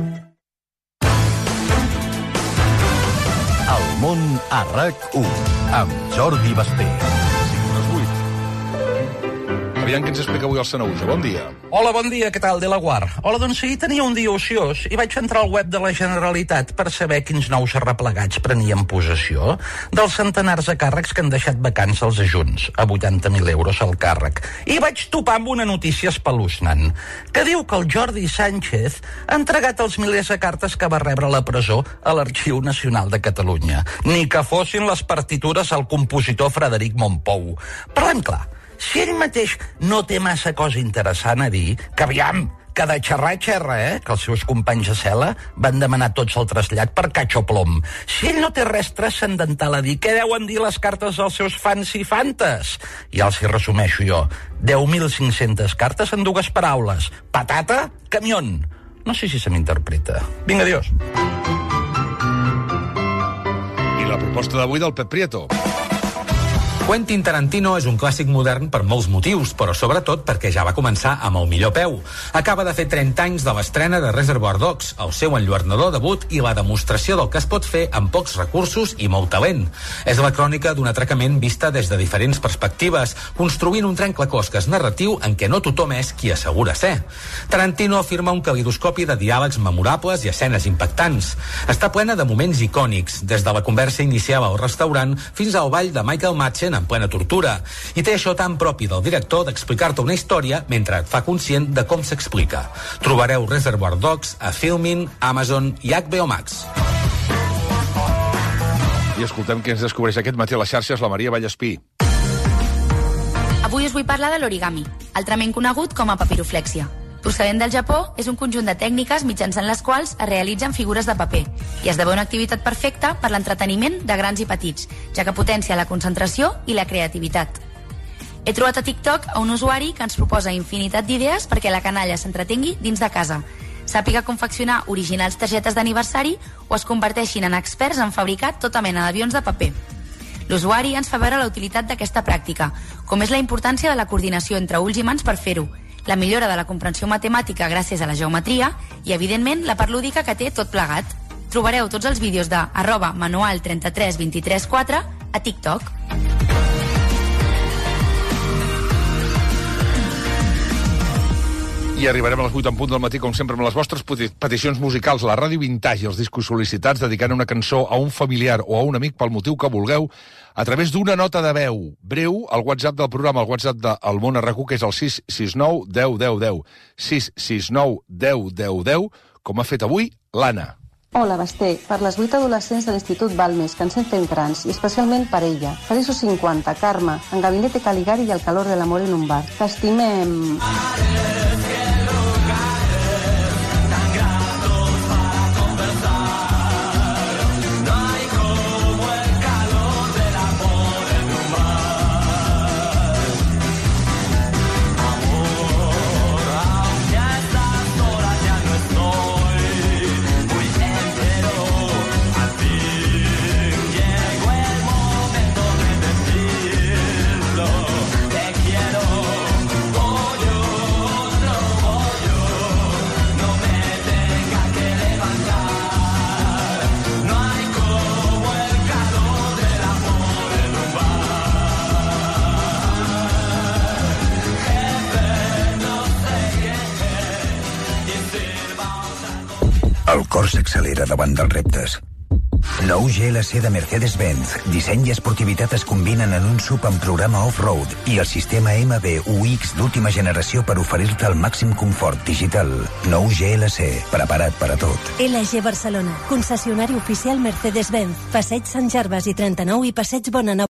El món a RAC u, amb Jordi Basté. Aviam què ens explica avui el Sanaúja. Bon dia. Hola, bon dia, què tal, de la Guar? Hola, doncs ahir tenia un dia ociós i vaig entrar al web de la Generalitat per saber quins nous arreplegats prenien possessió dels centenars de càrrecs que han deixat vacants els ajunts, a vuitanta mil euros al càrrec. I vaig topar amb una notícia espeluznant, que diu que el Jordi Sánchez ha entregat els milers de cartes que va rebre a la presó a l'Arxiu Nacional de Catalunya. Ni que fossin les partitures al compositor Frederic Mompou. Parlem clar. Si ell mateix no té massa cosa interessant a dir, que aviam, que de xerrar xerra, eh? Que els seus companys de cel·la van demanar tots el trasllat per catxo plom. Si ell no té res transcendental a dir, què deuen dir les cartes dels seus fans i fantes? Ja els hi resumeixo jo. deu mil cinc-centes cartes en dues paraules. Patata, camión. No sé si se m'interpreta. Vinga, adiós. I la proposta d'avui del Pep Prieto. Quentin Tarantino és un clàssic modern per molts motius, però sobretot perquè ja va començar amb el millor peu. Acaba de fer trenta anys de l'estrena de Reservoir Dogs, el seu enlluernador debut i la demostració del que es pot fer amb pocs recursos i molt talent. És la crònica d'un atracament vista des de diferents perspectives, construint un trencaclosques narratiu en què no tothom és qui assegura ser. Tarantino afirma un calidoscopi de diàlegs memorables i escenes impactants. Està plena de moments icònics, des de la conversa inicial al restaurant fins al ball de Michael Madsen en plena tortura, i té això tan propi del director d'explicar-te una història mentre et fa conscient de com s'explica. Trobareu Reservoir Dogs a Filmin, Amazon i H B O Max. I escoltem què ens descobreix aquest matí a les xarxes la Maria Vallespí. Avui us vull parlar de l'origami, altrament conegut com a papiroflèxia. Procedent del Japó, és un conjunt de tècniques mitjançant les quals es realitzen figures de paper i esdevé una activitat perfecta per l'entreteniment de grans i petits, ja que potencia la concentració i la creativitat. He trobat a TikTok a un usuari que ens proposa infinitat d'idees perquè la canalla s'entretengui dins de casa, sàpiga confeccionar originals targetes d'aniversari o es converteixin en experts en fabricar tota mena d'avions de paper. L'usuari ens fa veure la utilitat d'aquesta pràctica, com és la importància de la coordinació entre ulls i mans per fer-ho, la millora de la comprensió matemàtica gràcies a la geometria i, evidentment, la part lúdica que té tot plegat. Trobareu tots els vídeos de arroba manual trenta-tres vint-i-tres quatre a TikTok. I arribarem a les vuit en punt del matí, com sempre, amb les vostres peticions musicals, la ràdio Vintage i els discos sol·licitats, dedicant una cançó a un familiar o a un amic pel motiu que vulgueu, a través d'una nota de veu breu al WhatsApp del programa, al WhatsApp del Món a RAC u, que és el sis sis nou deu deu deu. sis sis nou deu deu deu, com ha fet avui l'Anna. Hola, Basté. Per les vuit adolescents de l'Institut Balmes, que ens sentem grans, i especialment per ella. Feliços cinquanta, Carme, en Gabinete Caligari i el calor de l'amor en un bar. T'estimem... El cor s'accelera davant dels reptes. Nou G L C de Mercedes-Benz. Disseny i esportivitat es combinen en un sub amb programa off-road i el sistema M B U X d'última generació per oferir-te el màxim confort digital. Nou G L C, preparat per a tot. L G Barcelona, concessionari oficial Mercedes-Benz. Passeig Sant Gervasi trenta-nou i Passeig Bonanova.